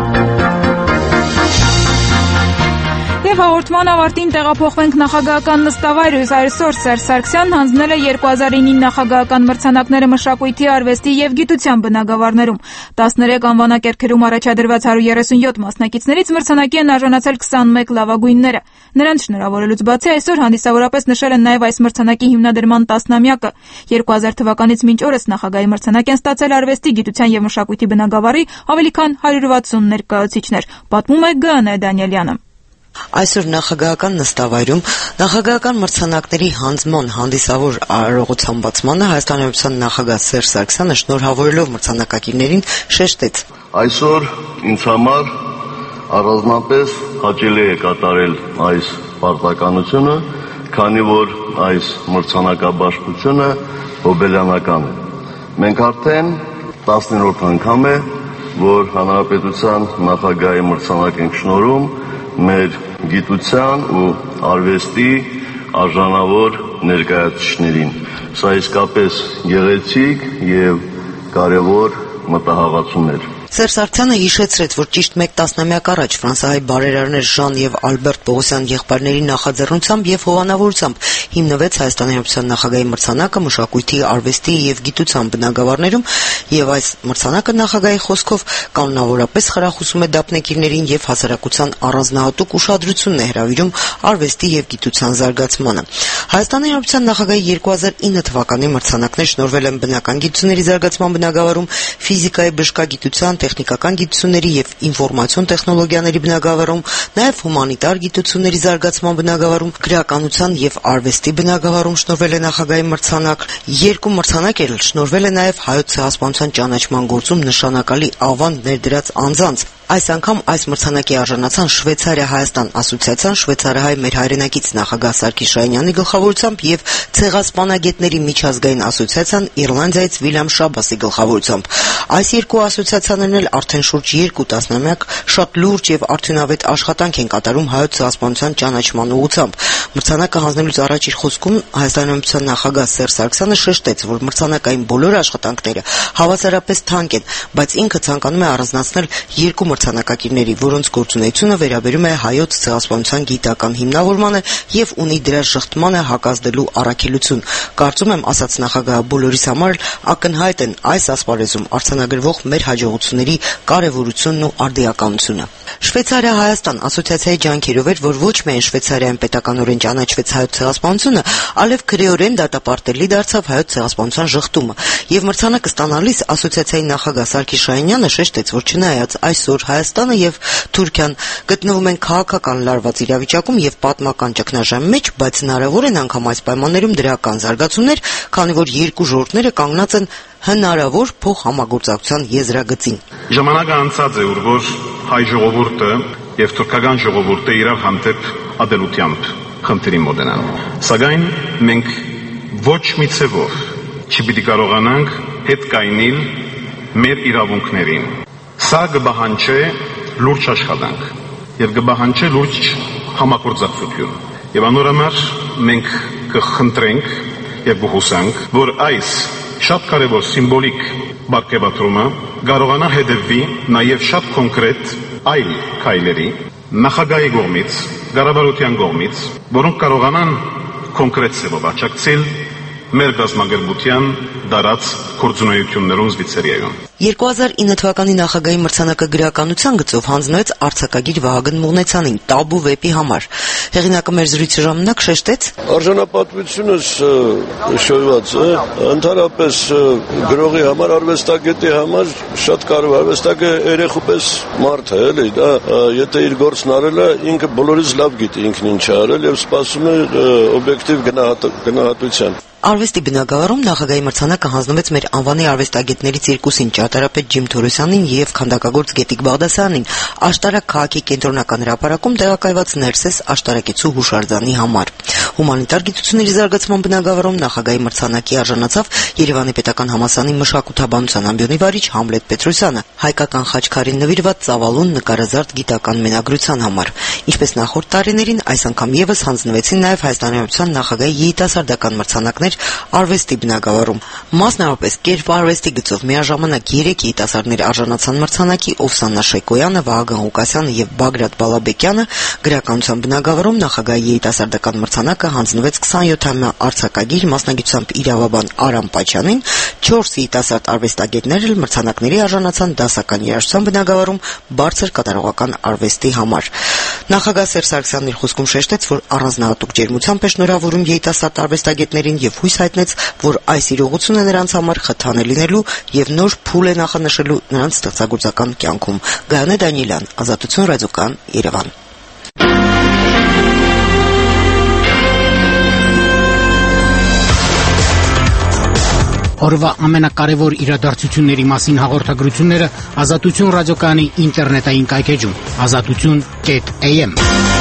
Եվ հաղորդման ավարտին տեղափոխվենք նախագահական նստավայր։ Այսօր Սերժ Սարգսյանն հանձնել է երկու հազար ինը նախագահական մրցանակները մշակույթի, արվեստի եւ գիտության բնագավառներում։ տասներեք անվանակերքերում առաջադրված հարյուր երեսունյոթ մասնակիցներից մրցանակի են արժանացել քսանմեկ լավագույնները։ Նրանց շնորհավորելուց բացի այսօր հանդիսավորապես նշել են նաեւ այս մրցանակի հիմնադրման տասնամյակը։ երկու հազար թվականից մինչ օրս նախագահի մրցանակ են ստացել արվեստի, գիտության եւ մշակույթի բնագավառի ավելի քան հարյուր վաթսուն ներկայացուցիչներ, պատմում է Գաներ Դանիելյանը։ Այսօր նախագահական նստավայրում նախագահական մրցանակների հանձնման հանդիսավոր արարողության բացմանը Հայաստանի Հանրապետության նախագահ Սերժ Սարգսյանը շնորհավորելով մրցանակակիրներին շեշտեց. Այսօր ինձ համար առանձնապես հաճելի է կատարել այս պարտականությունը, քանի որ այս մրցանակաբաշխությունը հոբելյանական է։ Մենք արդեն տասներորդ անգամ է, որ Հանրապետության նախագահի մրցանակ ենք շնորհում մեր գիտության ու արվեստի արժանավոր ներկայացուցիչներին։ Սա իսկապես գեղեցիկ եւ կարեւոր մտահաղացում էր։ Սերժ Սարգսյանը հիշեցրեց, որ ճիշտ մեկ տասնամյակ առաջ ֆրանսահայ բարերարներ Ժան եւ Ալբերտ Պողոսյան եղբայրների նախաձեռնությամբ եւ հովանավորությամբ հիմնվեց Հայաստանի Հանրապետության նախագահի մրցանակը մշակույթի, արվեստի եւ գիտության բնագավառներում, եւ այս մրցանակը նախագահի խոսքով կանոնավորապես խրախուսում է դափնեկիրներին եւ հասարակության առանձնահատուկ ուշադրությունն է հրավիրում արվեստի եւ գիտության զարգացմանը։ Հայաստանի Հանրապետության նախագահի երկու հազար ինը թվականի մրցանակներ շնորհվել են բնական գիտությունների զարգացման բնագավառում, ֆիզիկայի, բժշկագիտության, տեխնիկական գիտությունների եւ ինֆորմացիոն տեխնոլոգիաների բնագավառում, նաեւ հումանիտար գիտությունների զարգացման բնագավառում, գրականության եւ արվեստի բնագավառում շնորհվել է նախագահի մրցանակ։ Երկու մրցանակ էլ շնորհվել է նաեւ հայոց ցեղասպանության ճանաչման գործում նշանակալի ավանդ ներդրած անձանց։ Այս անգամ այս մրցանակի արժանացան Շվեյցարիա-Հայաստան ասոցիացիան, շվեյցարահայ մեր հայրենակից նախագահ Սարգիս Շահինյանի գլխավորությամբ եւ Ցեղասպանագետների միջազգային ասոցիացիան Իռլանդիայից Վիլյամ Շաբասի գլխավորությամբ։ Այս երկու ասոցիացիաներն էլ արդեն շուրջ երկու տասնամյակ շատ լուրջ եւ արդյունավետ աշխատանք են կատարում հայոց ցեղասպանության ճանաչման ուղղությամբ։ Մրցանակը հանձնելուց առաջ իր խոսքում Հայաստանի Հանրապետության նախագահ Սերժ Սարգսյանը շեշտեց, որ մրցանակային բոլոր աշխատանքները հավասարապես թանկ են, բայց ինքը ցանկանում է առանձնացնել երկու մրցանակակիրների, որոնց գործունեությունը վերաբերում է հայոց ցեղասպանության գիտական հիմնավորմանը եւ ունի դրա շղթմանը հակազդելու առաքելություն։ Կարծում եմ, ասաց նախագահը, բոլորիս համար ակնհայտ են այս ասպարեզում արձանագրվող մեր հաջողությունների կարեւորությունն ու արդիականությունը։ Շվեյցարիա-Հայաստան ասոցիացիայի ջանքերով էր, որ ոչ միայն Շվեյցարիայում պետականորեն ճանաչվեց հայոց ցեղասպանությունը, այլև քրեորեն դատապարտելի դարձավ հայոց ցեղասպանության ժխտումը։ Եվ մրցանակը ստանալիս ասոցիացիայի նախագահ Սարգիս Շահինյանը շեշտեց, որ չնայած այսօր Հայաստանը եւ Թուրքիան գտնվում են քաղաքական լարված իրավիճակում եւ պատմական ճգնաժամի մեջ, բայց հնարավոր են անգամ այս պայմաններում դրական զարգացումներ, քանի որ երկու ժողովուրդները կանգնած են հնարավոր փոխհամագործակցության եզրագծին։ Ժամանակը անցած է, որ հայ ժողովուրդը եւ թուրքական ժողովուրդը իրար հանդեպ ադելությամբ խնդրի մոտենան։ Սակայն մենք ոչ մի ցևով չպիտի կարողանանք հետ կայնել մեր իրավունքներին։ Սա կբահանջի լուրջ աշխատանք եւ կբահանջի լուրջ համագործակցություն։ Եվ անորոմար մենք կխնդրենք եւ կհուսանք, որ այս շատ կարևոր սիմվոլիկ բարգեւատրումը կարողանա հետևի նաեւ շատ կոնկրետ այլ քայլերի նախագահի կողմից, կառավարության կողմից, որոնք կարողանան կոնկրետ ձևով աջակցել մեր գազագերբության դարած գործունեություններուն Շվեյցարիայում։ երկու հազար ինը թվականի նախագահի մրցանակը գրականության գծով հանձնվեց արձակագիր Վահագն Մուղնեցյանին Տաբու վեպի համար։ Հեղինակը մեր զրույցի ժամանակ շեշտեց. Արժանապատվությունս շոյված է, ընդհանրապես գրողի համար, արվեստագետի համար շատ կարևոր, արվեստագետը երեխու պես մարդ է, էլի, դա եթե իր գործն արել է, ինքը բոլորից լավ գիտի ինքն ինչ է արել եւ սպասում է օբյեկտիվ գնահատության։ Արվեստի բնագավառում նախագահի մրցանակը հանձնվեց մեր անվանի արվեստագետներից երկուսին՝ ճարտարապետ Ջիմ Թորոսյանին եւ քանդակագործ Գետիկ Բաղդասարյանին, Աշտարակ քաղաքի կենտրոնական հրապարակում տեղակայված Ներսես Աշտարակեցու հուշարձանի համար։ Հումանիտար գիտությունների զարգացման բնագավառում նախագահի մրցանակի արժանացավ Երևանի պետական համալսարանի մշակութաբանության ամբիոնի վարիչ Համլետ Պետրոսյանը, հայկական խաչքարին նվիրված ծավալուն նկարազարդ գիտական մենագրության համար։ Ինչպես նախորդ տարիներին, այս անգամ եւս հանձնվեցին նաեւ Հայաստանի Հանրապետության նախագահի երիտասարդական մրցանակներ արվեստի բնագավառում։ Մասնավորապես կերպարվեստի գծով միաժամանակ երեք երիտասարդներ արժանացան մրցանակի՝ Օվսաննա Շեկոյանը, Վահագն Ղուկասյանը եւ Բագրատ Բալաբեկյանը։ Գրականության բնագավառում նախագահի երիտասարդական մրցանակը հանձնվեց քսանյոթամյա արձակագիր, մասնագիտությամբ իրավաբան Արամ Պաչյանին։ Չորս երիտասարդ արվեստագետներ էլ մրցանակների արժանացան դասական երաժշտության բնագավառում բարձր կատարողական արվեստի համար։ Նախագահ Սերժ Սարգսյանն իր խոսքում շեշտեց, որ առանձնահատուկ ջերմությամբ է շնորհավորում երիտասարդ արվեստագետներին եւ հույս հայտնեց, որ այս իրողությունը նրանց համար խթան է լինելու եւ նոր փուլ է նախանշելու նրանց ստեղծագործական կյանքում։ Գայանե Դանիելյան, Ազատություն ռադիոկայան, Երևան։ Օրվա ամենակարևոր իրադարձությունների մասին հաղորդագրությունները Ազատություն ռադիոկայանի ինտերնետային կայքեջում ազատություն կետ էյ էմ։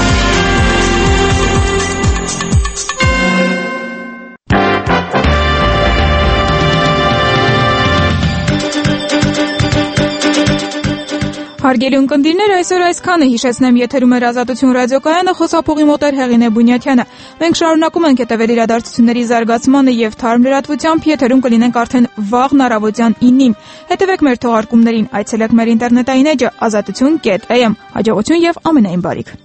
Հարգելի ունկնդիրներ, այսօր այսքանը, հիշեցնեմ, եթերում էր Ազատություն ռադիոկայանը, խոսափողի մոտ էր Հեղինե Բունյաթյանը։ Մենք շարունակում ենք հետևել իրադարձությունների զարգացմանը եւ թարմ լրատվությամբ, եթերում կլինենք արդեն վաղն առավոտյան ինին։ Հետևեք մեր թողարկումներին, այցելեք մեր ինտերնետային էջը ազատություն կետ էյ էմ։ Հաջողություն եւ ամենայն բարիք։